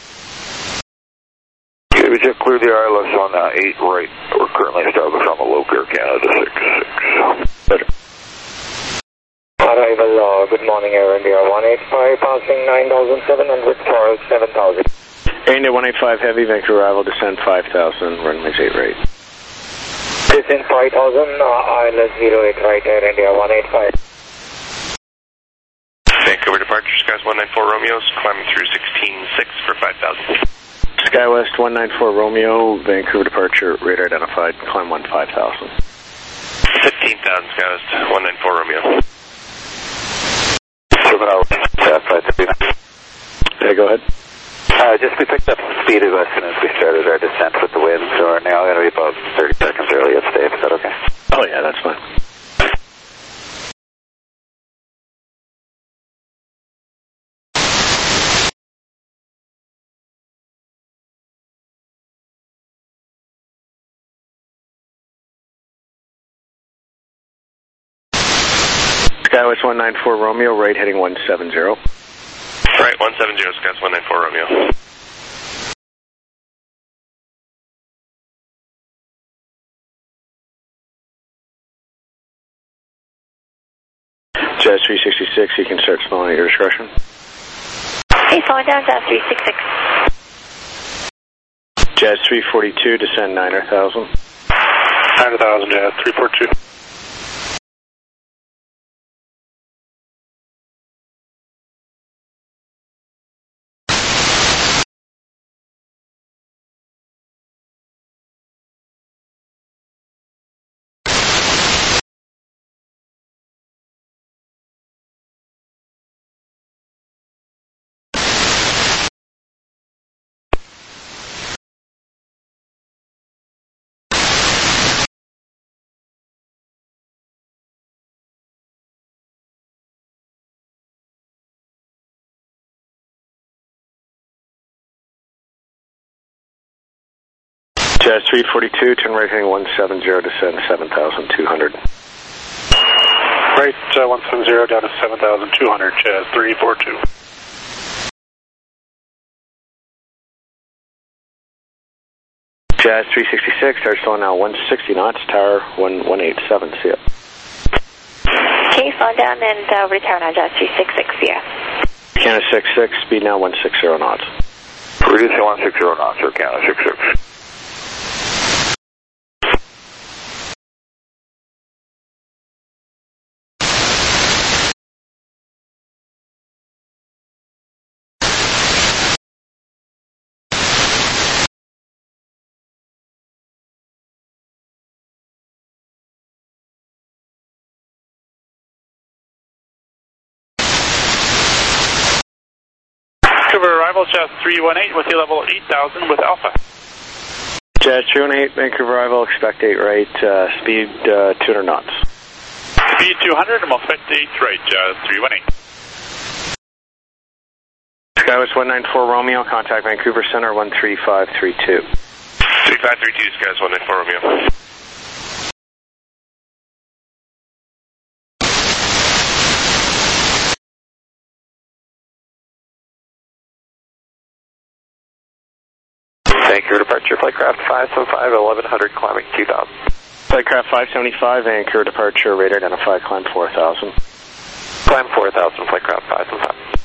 Okay, we just cleared the I L S on uh, eight right. We're currently established on the low Air Canada six six. Roger. Arrival, uh, good morning, Air India one eight five, passing nine thousand seven hundred for seven thousand. Air India one eight five Heavy, Vancouver arrival, descend five thousand, runways eight right. Descend five thousand, uh, I L S zero eight right, Air India one eight five. Vancouver departure, Skies one nine four Romeo's, climbing through sixteen six for five thousand. SkyWest one nine four Romeo, Vancouver departure, radar identified, climb one five thousand. fifteen thousand, Skywest one nine four Romeo. seven hours, five thirty-nine. Yeah, go ahead. Uh, just we picked up speed as soon as we started our descent with the wind, so we're now going to be about thirty seconds early at Dave. Is that okay? Oh yeah, that's fine. SkyWest one nine four Romeo, right heading one seven zero. Right, one seven zero, Skies one nine four Romeo. Jazz three sixty-six, you can start slowing at your discretion. Okay, slowing down, Jazz three sixty-six. Jazz three forty-two, descend nine thousand. nine thousand, Jazz three forty-two. Jazz three forty-two, turn right heading one seven zero, descend seven thousand two hundred. Right, uh, one seven zero down to seven thousand two hundred, Jazz three forty-two. Jazz three sixty-six, start slowing now one sixty knots, tower one one eight seven, see ya. Okay, slowing down and uh, return on Jazz three sixty-six, see ya. Canada six six, speed now one sixty knots. Reducing one sixty knots, Air Canada six six. Vancouver arrival, Jazz three one eight with you level eight thousand with Alpha. Jazz three one eight, Vancouver arrival, expect eight right, uh, speed uh, two hundred knots. Speed two hundred and we'll fit to eight right, Jazz three one eight. SkyWest one nine four Romeo, contact Vancouver Center one three five three two. three five three two, Skies one nine four Romeo. Vancouver departure, Flightcraft five seven five, eleven hundred, climbing two thousand. Flightcraft five seventy-five, Vancouver departure, radar identified, climb four thousand. Climb four thousand, Flightcraft five seven five.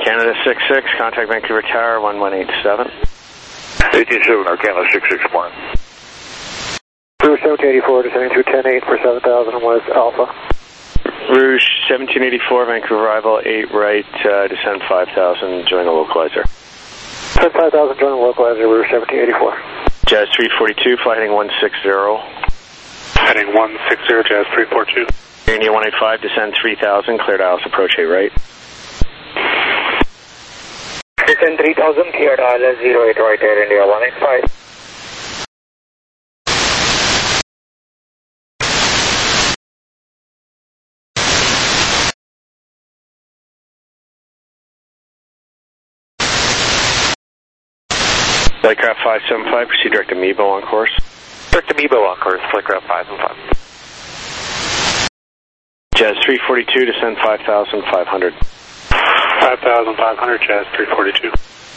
Canada six six, contact Vancouver Tower, one one eight seven. eighteen seven, Air Canada six six, morning. Rouge seventeen eighty-four, descending through ten eight for seven thousand West Alpha. Rouge seventeen eighty-four, Vancouver arrival, eight right, uh, descend five thousand, join the localizer. Descend five thousand, join the localizer, Rouge seventeen eighty-four. Jazz three forty-two, fly heading one six zero. Heading one six zero, Jazz three forty-two. India one eighty-five, descend three thousand, cleared I L S approach eight right. Descend three thousand, cleared I L S zero eight right, Air India one eighty-five. Flightcraft five seven five, proceed direct to Mebo on course. Direct to Mebo on course, Flightcraft five seven five. Jazz three forty-two, descend five thousand five hundred. five thousand five hundred, Jazz three forty-two.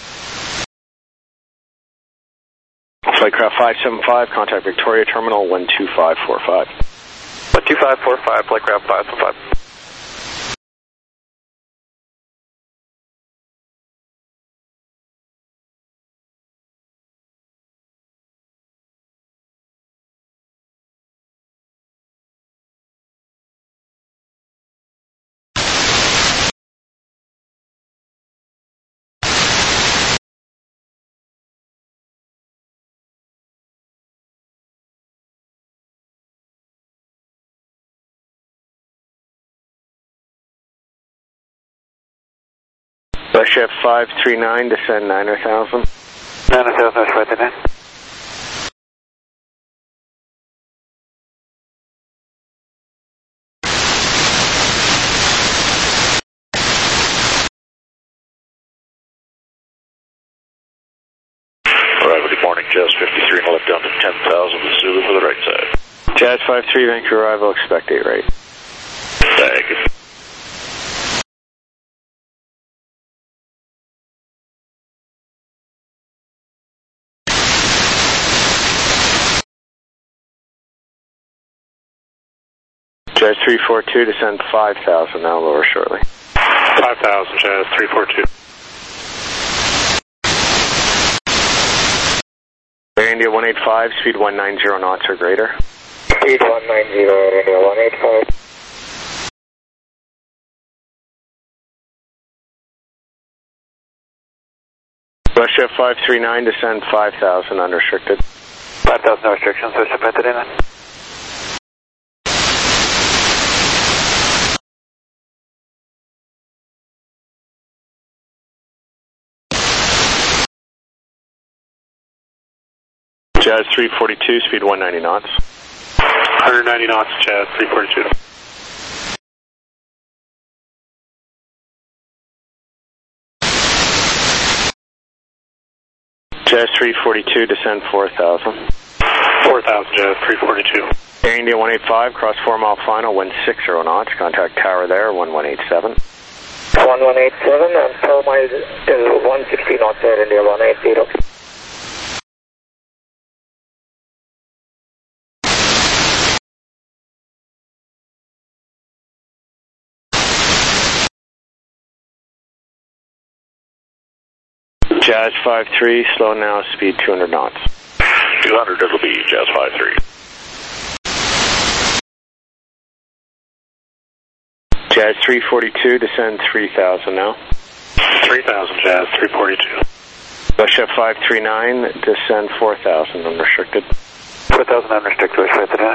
Flightcraft five seven five, contact Victoria Terminal one two five four five. one two five four five, Flightcraft five seven five. Chef five three nine, descend niner thousand. niner thousand, five three nine. Alright, good morning, Jazz fifty-three, and left down to ten thousand with Zulu for the right side. Jazz five three, Vancouver arrival, expect eight right. Thank you. Jazz three forty-two, descend five thousand, now lower shortly. five thousand, Jazz three forty-two. Air India one eighty-five, speed one ninety knots or greater. Speed one ninety, Air India one eighty-five. Russia five three nine, descend five thousand, unrestricted. five thousand, no restrictions, so submitted in it. Jazz three forty-two, speed one ninety knots. one ninety knots, Jazz three forty-two. Jazz three forty-two, descend four thousand. four thousand, Jazz three forty-two. Air India one eighty-five, cross four mile final, one sixty knots, contact tower there, one one eight seven. one one eight seven and four miles till one sixty knots, Air India one eighty. Jazz five three, slow now, speed two hundred knots. two hundred, it'll be Jazz five three. Jazz three forty-two, descend three thousand now. three thousand, Jazz three forty-two. Russia five three nine, descend four thousand, unrestricted. four thousand unrestricted, five three nine.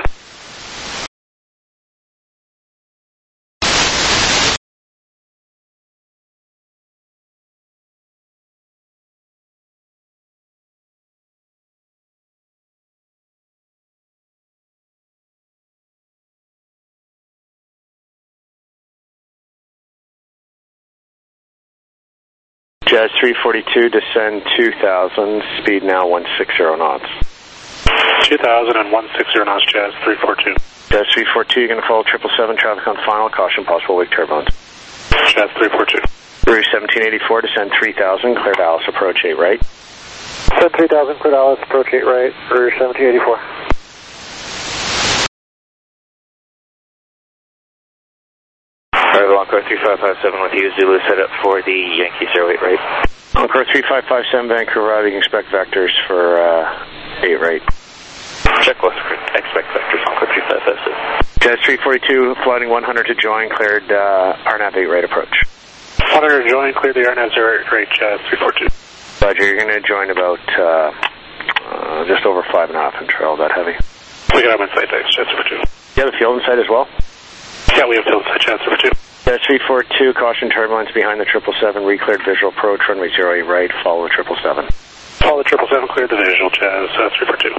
Jazz three forty-two, descend two thousand, speed now one sixty knots. two thousand and one sixty knots, Jazz three forty-two. Jazz three forty-two, you're going to follow triple seven, traffic on final, caution possible wake turbulence. Jazz three forty-two. Rouge seventeen eighty-four, descend three thousand, clear Dallas, approach eight right. Descend three thousand, clear Dallas, approach eight right, Rouge seventeen eighty-four. Alright, Encore three five five seven with you, Zulu set up for the Yankee zero eight right. Encore three five five seven, Vancouver, you can expect vectors for uh, eight right. Checklist, expect vectors, Encore three five five seven. Jazz three forty-two, floating one hundred to join, cleared uh, R N A V eight right approach. one hundred to join, cleared the R N A V zero eight right, Jazz three forty-two. Roger, you're going to join about uh, uh, just over five and a half and trail that heavy. We can have inside dice, Jazz three forty-two. You have a field inside as well? Yeah, we have field inside, Jazz three forty-two. Jazz three forty-two, caution turbulence behind the triple seven, re-cleared visual approach, runway zero eight right, follow the triple seven. Follow the triple seven, cleared the visual, Jazz uh, three forty-two.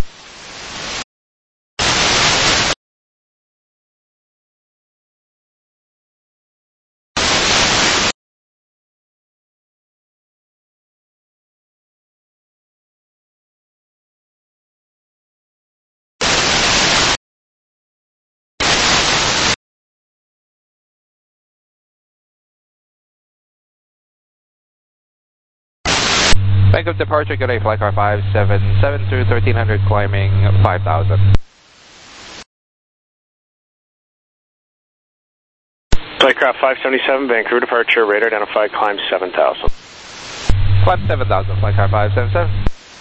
Bank of departure, good day, flight car five seven seven through thirteen hundred, climbing five thousand. Flightcraft five seventy-seven, Vancouver departure, radar identified, climb seven thousand. Climb seven thousand, flight car five seven seven.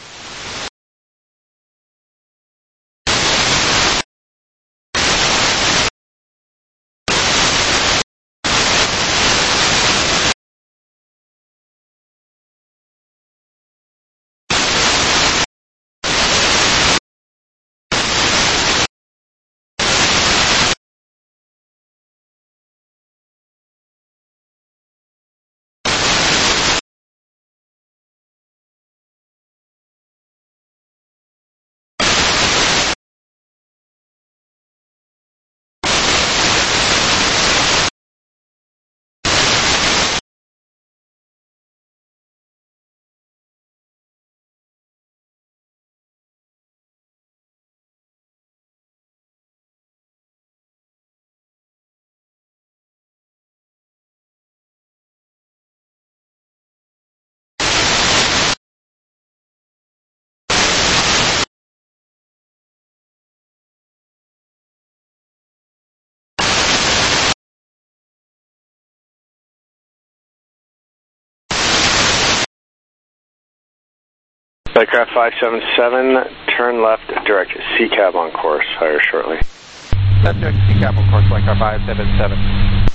Flightcraft five seven seven, turn left, direct C cab on course, fire shortly. That's direct C cab on course, flight car five seven seven.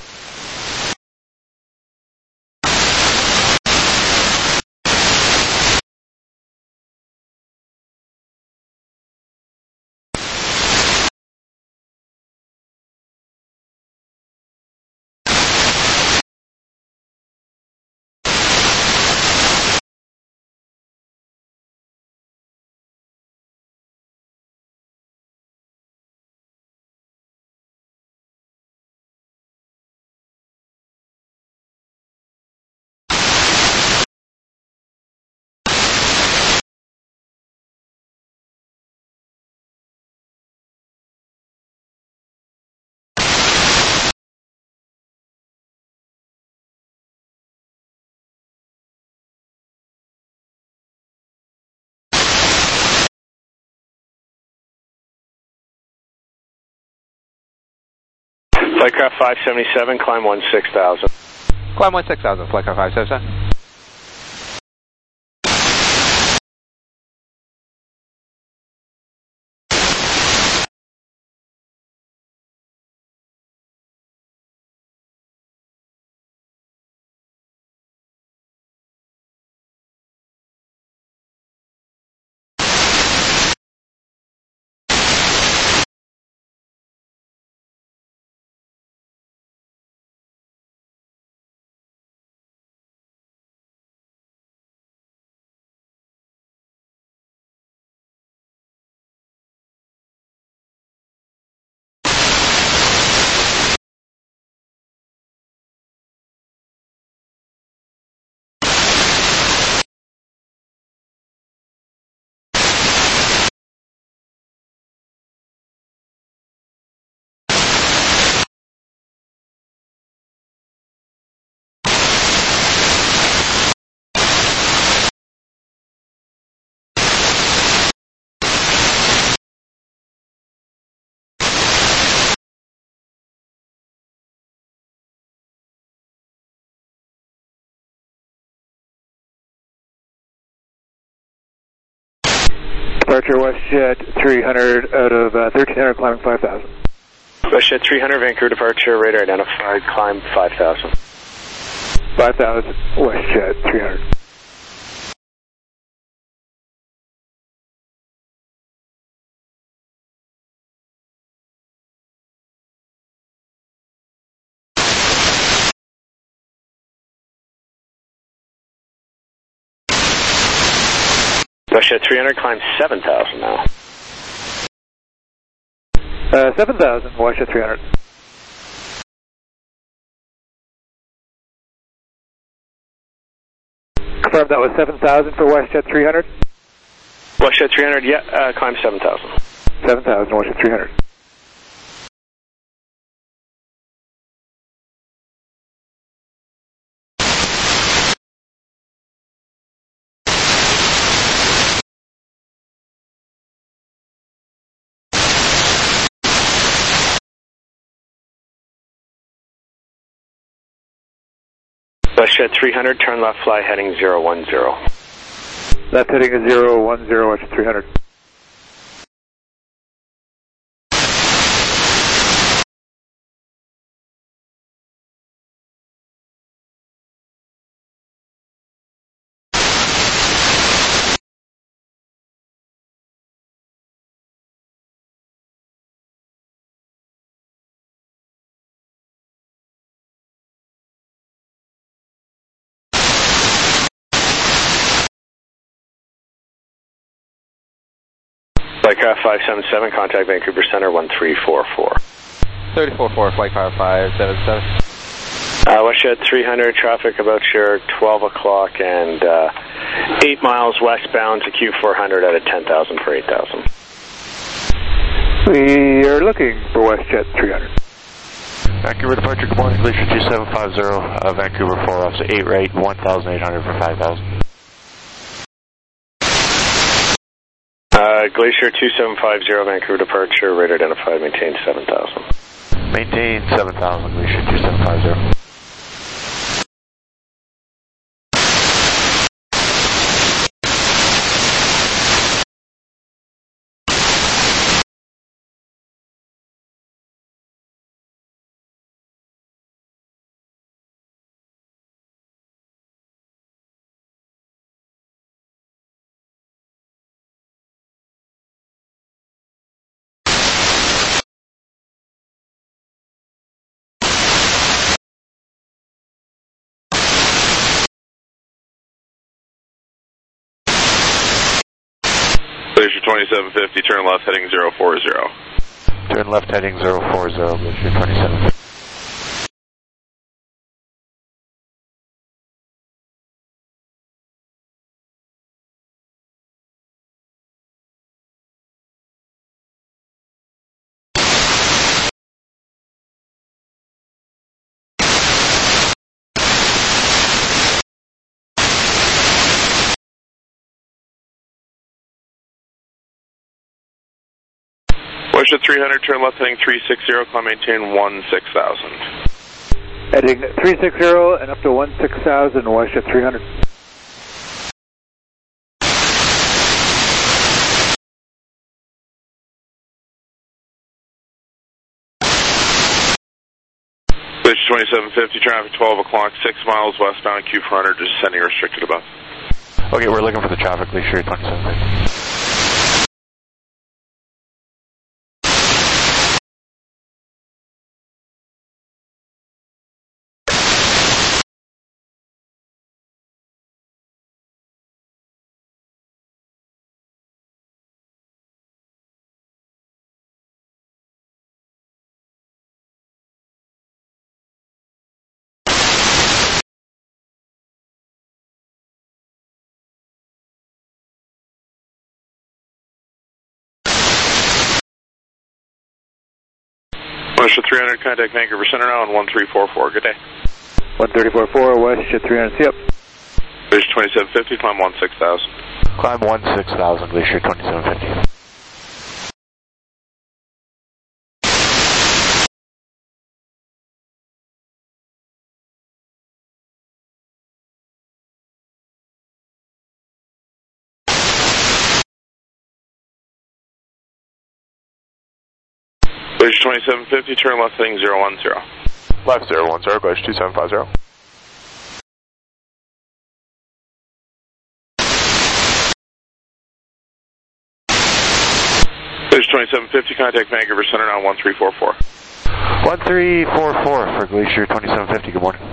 Flightcraft five seventy-seven, climb one six thousand. Climb one six thousand, flight car five seven seven. Departure WestJet three hundred out of uh, thirteen hundred, climbing five thousand. WestJet three hundred, Vancouver departure, radar identified, climb five thousand. five thousand, WestJet three hundred. WestJet three hundred, climb seven thousand now. Uh, seven thousand, WestJet three hundred. Confirm that was seven thousand for WestJet three hundred? WestJet three hundred, yeah, uh, climb seven thousand. seven thousand, WestJet three hundred. WestJet three hundred, turn left, fly heading zero one zero. Left heading is zero one zero, WestJet three hundred. Flightcraft five seven seven, contact Vancouver Center one three four four. three four four, Flightcraft five seven seven. Uh, WestJet three hundred, traffic about your twelve o'clock and uh, eight miles westbound to Q four hundred out of ten thousand for eight thousand. We are looking for WestJet three hundred. Vancouver departure, good morning, Glacier two seven five zero, uh, Vancouver four off to eight right, one thousand eight hundred for five thousand. Uh, Glacier two seven five zero, Vancouver departure, radar identified, maintain seven thousand. Maintain seven thousand, Glacier two seven five zero. Glacier twenty-seven fifty, turn left heading zero four zero. Turn left heading zero four zero, Glacier twenty-seven fifty. WestJet three hundred, turn left heading three six zero, climb maintain one six thousand. Heading three six zero and up to one six thousand, WestJet three hundred. Glacier twenty-seven fifty, traffic twelve o'clock, six miles westbound, Q four hundred, descending restricted above. Okay, we're looking for the traffic, Glacier twenty-seven fifty. WestJet three hundred, contact Vancouver Center now on one three four four. Good day. one three four four, WestJet three hundred, see up. Glacier twenty-seven fifty, climb one six thousand. Climb one six thousand, Glacier twenty-seven fifty. Glacier twenty-seven fifty, turn left heading zero one zero. Left zero one zero, Glacier two seven five zero. Glacier twenty-seven fifty, contact Vancouver Center now one three four four. one three four four for Glacier twenty-seven fifty, good morning.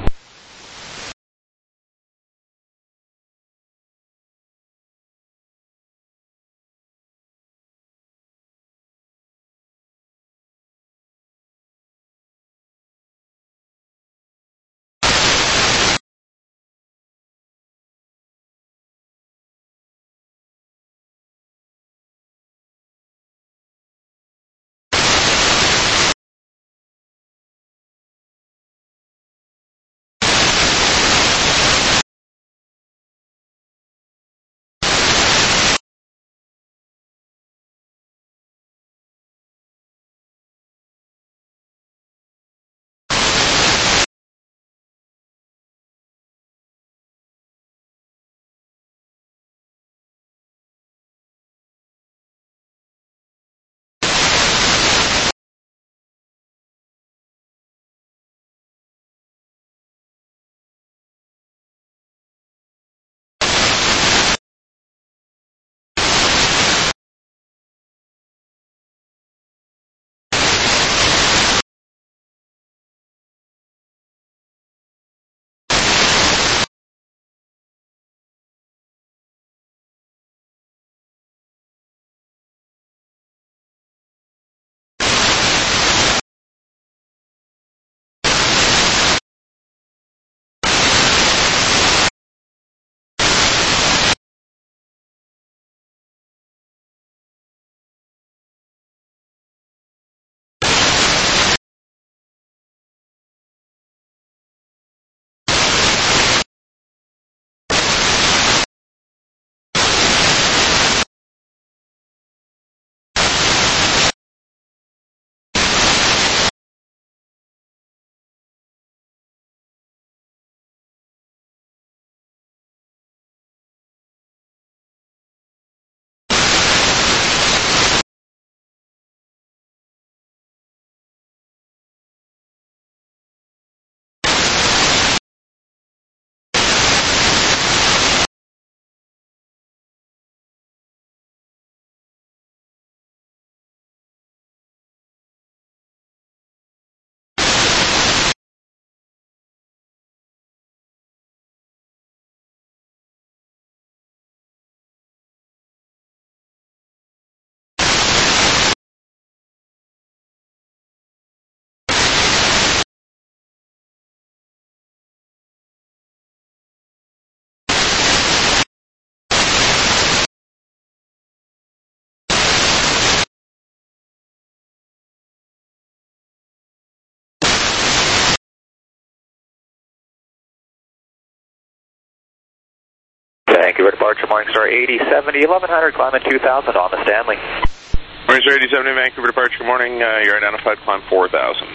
Vancouver departure, Morningstar eighty seventy, eleven hundred, climbing two thousand on the Stanley. Morningstar eighty seventy, Vancouver departure, good morning. Uh, you're identified, climb four thousand.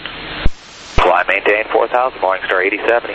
Climb maintain four thousand, Morningstar eighty seventy.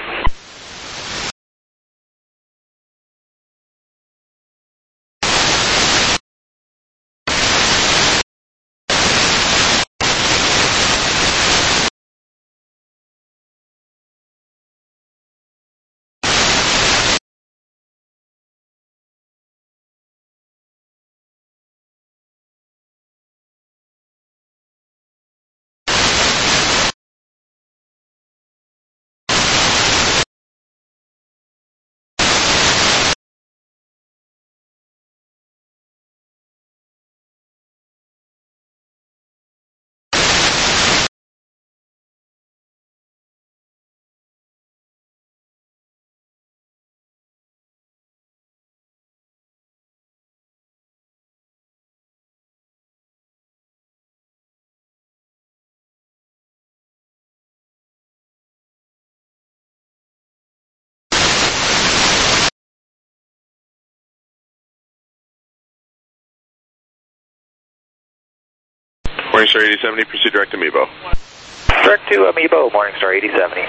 Morningstar eighty seventy, proceed direct to Amiibo. Direct to Amiibo, Morningstar eighty seventy.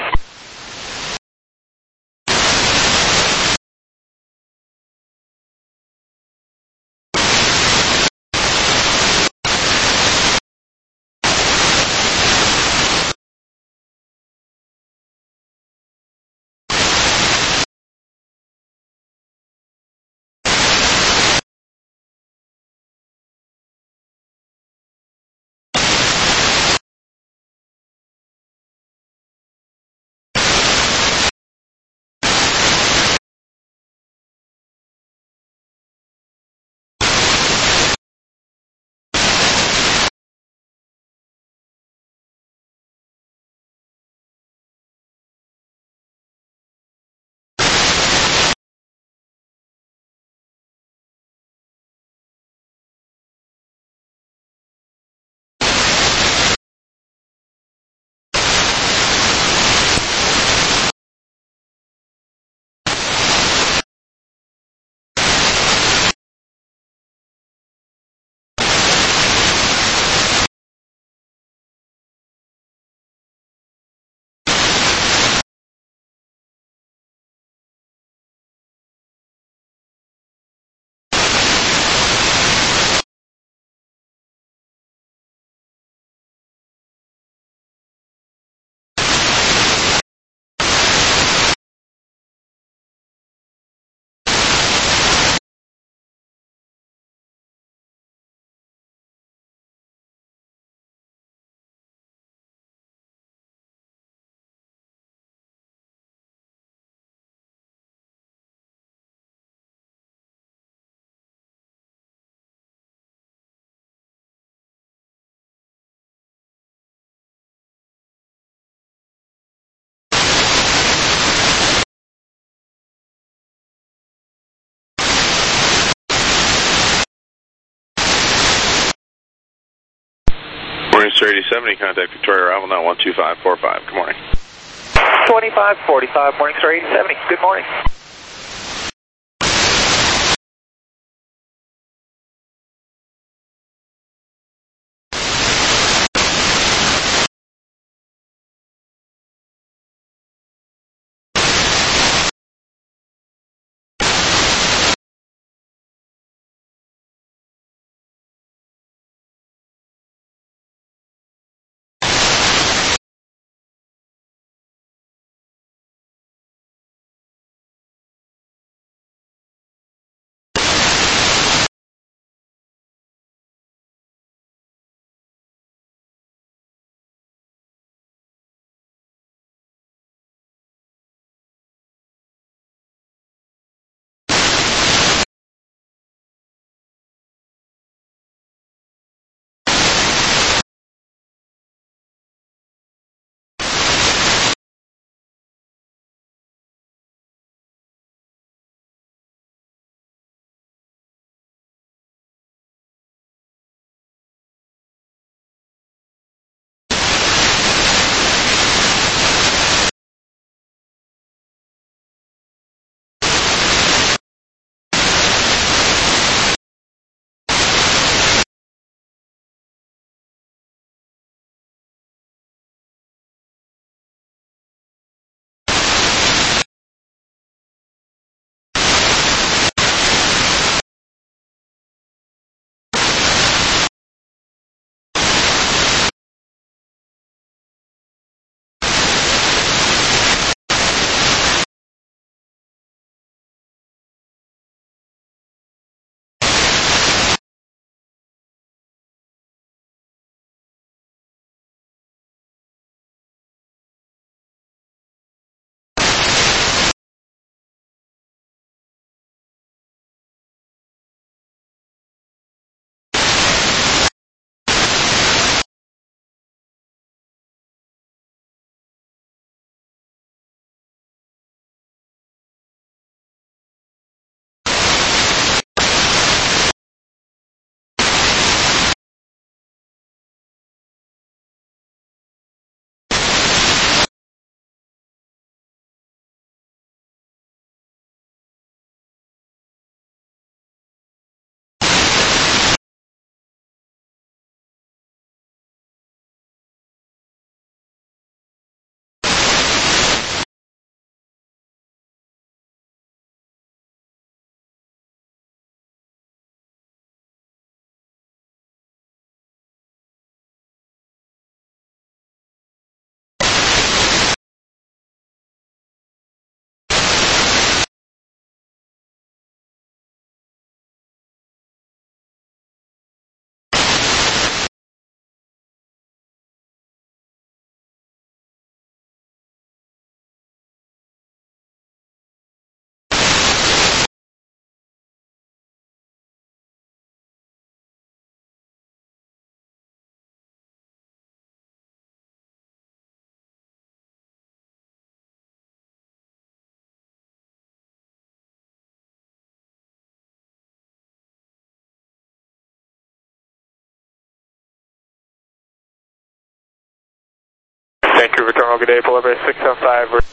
Morning, Sir eighty seventy, contact Victoria Arrival now one two five four five. Good morning. twenty-five forty-five, Morning, Sir eighty seventy. Good morning. Vancouver Terminal, good day, pull over six seven five.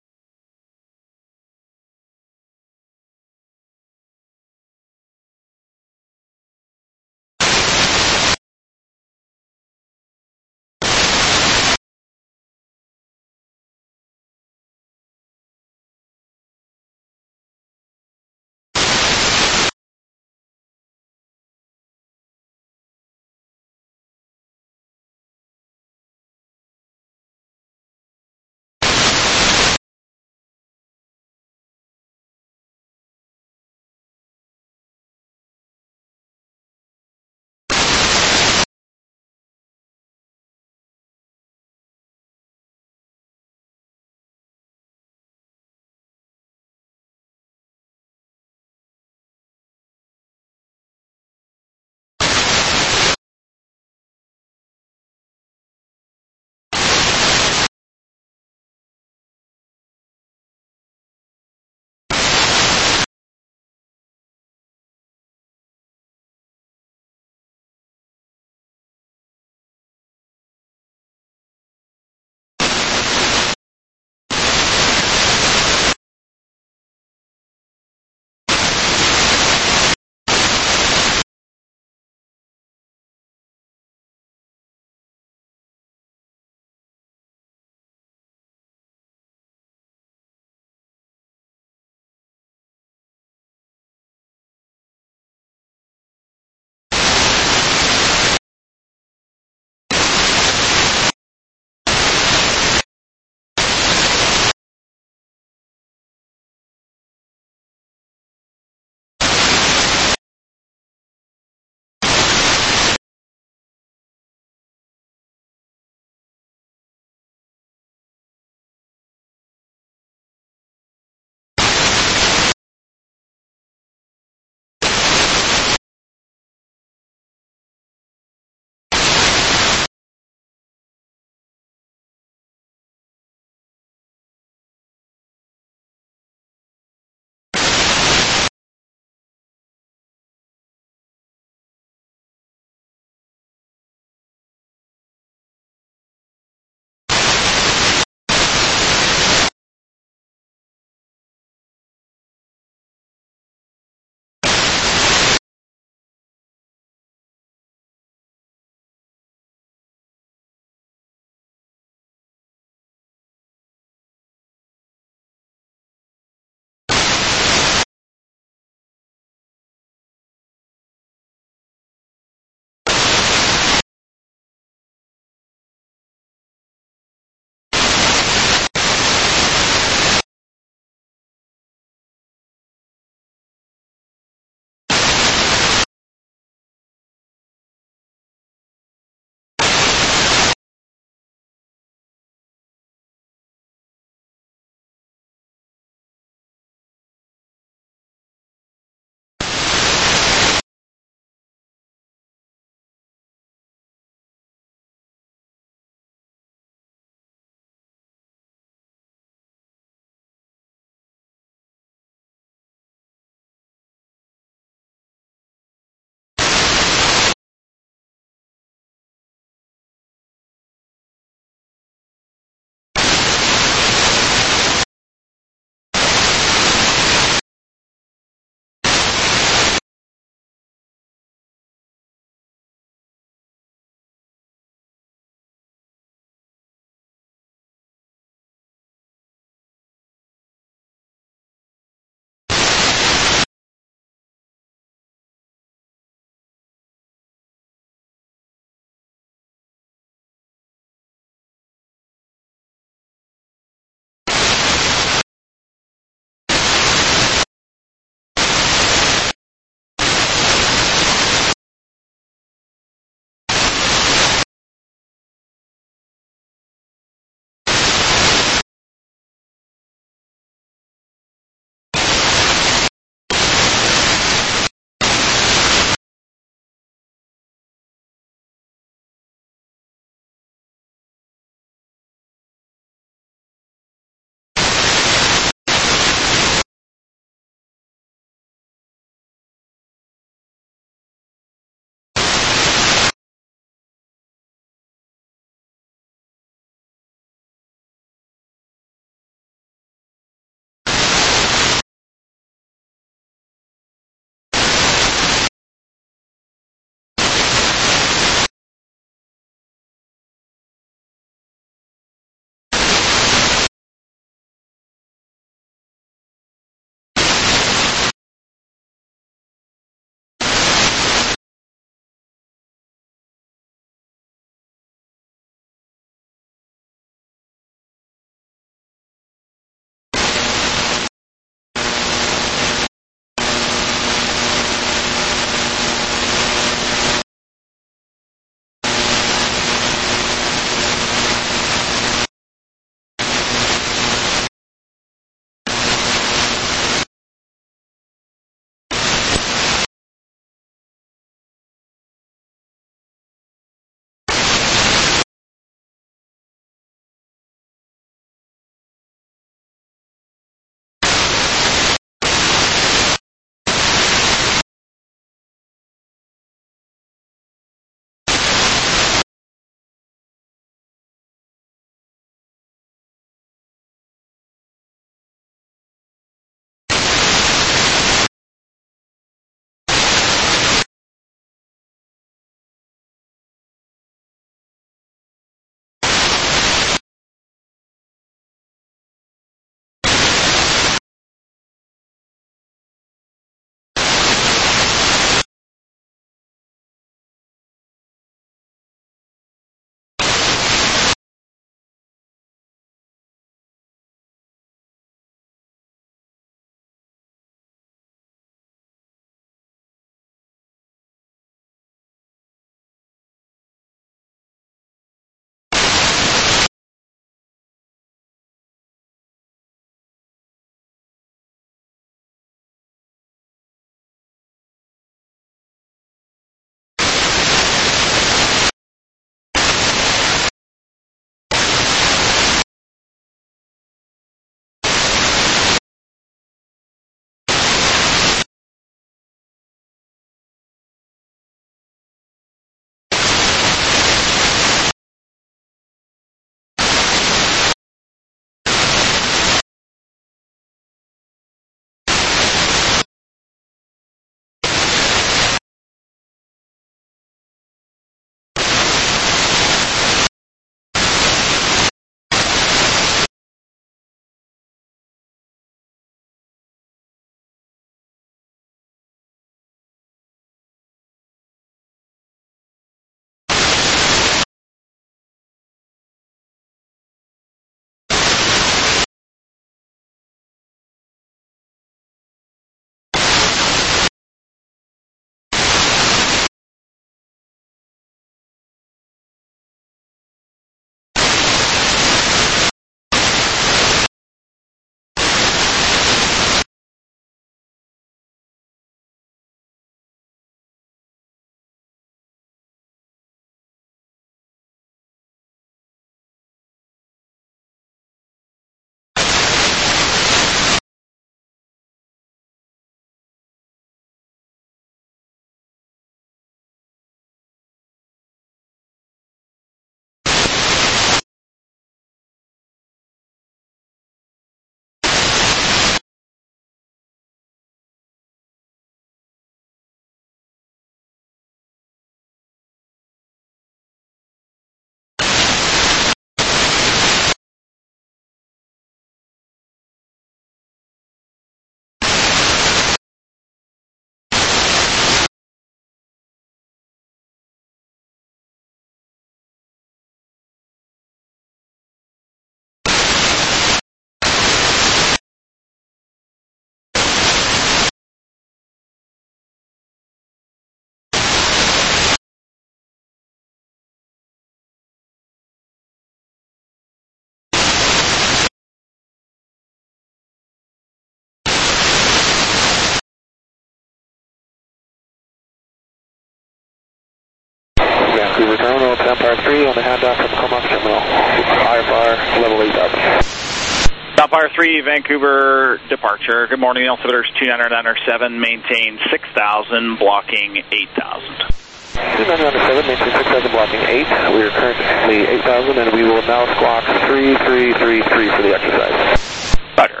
Vancouver Terminal, Vampire three on the handoff from Comox Terminal. I F R, level eight up. Vampire three, Vancouver departure. Good morning, altimeter is two nine nine seven, maintain six thousand, blocking eight thousand. two nine nine seven, maintain six thousand, blocking eight. We are currently eight thousand, and we will now squawk three three three three for the exercise. Roger.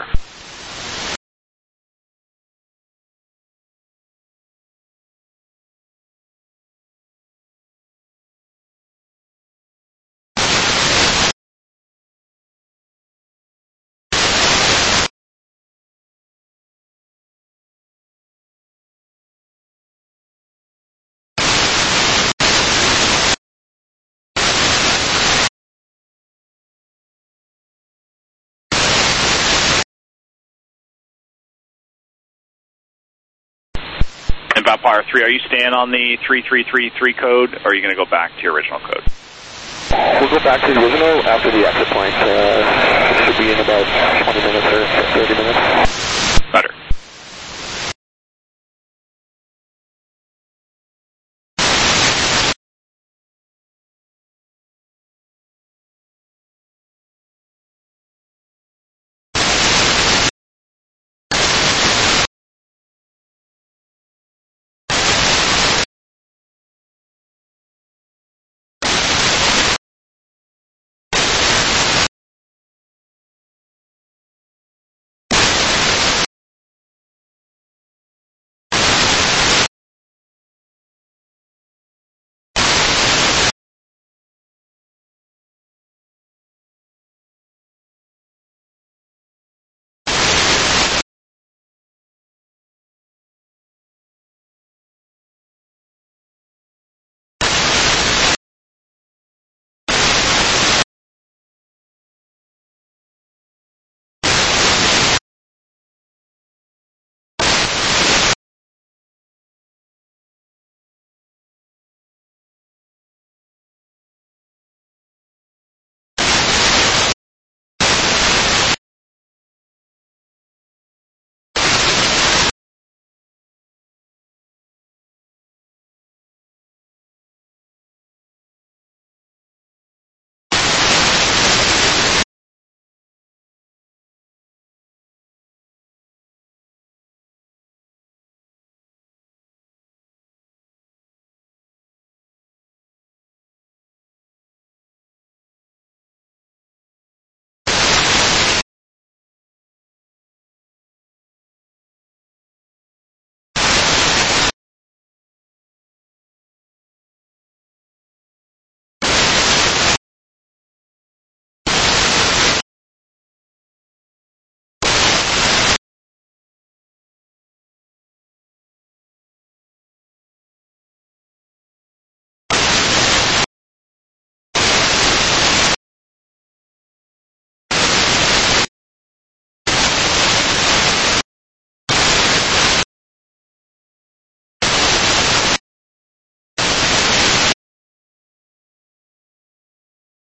And Vampire three, are you staying on the three three three three code, or are you going to go back to your original code? We'll go back to the original after the exit point. Uh, it should be in about twenty minutes or thirty minutes. Better.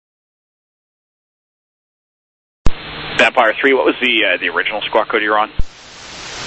Vampire three, what was the uh, the original squawk code you were on?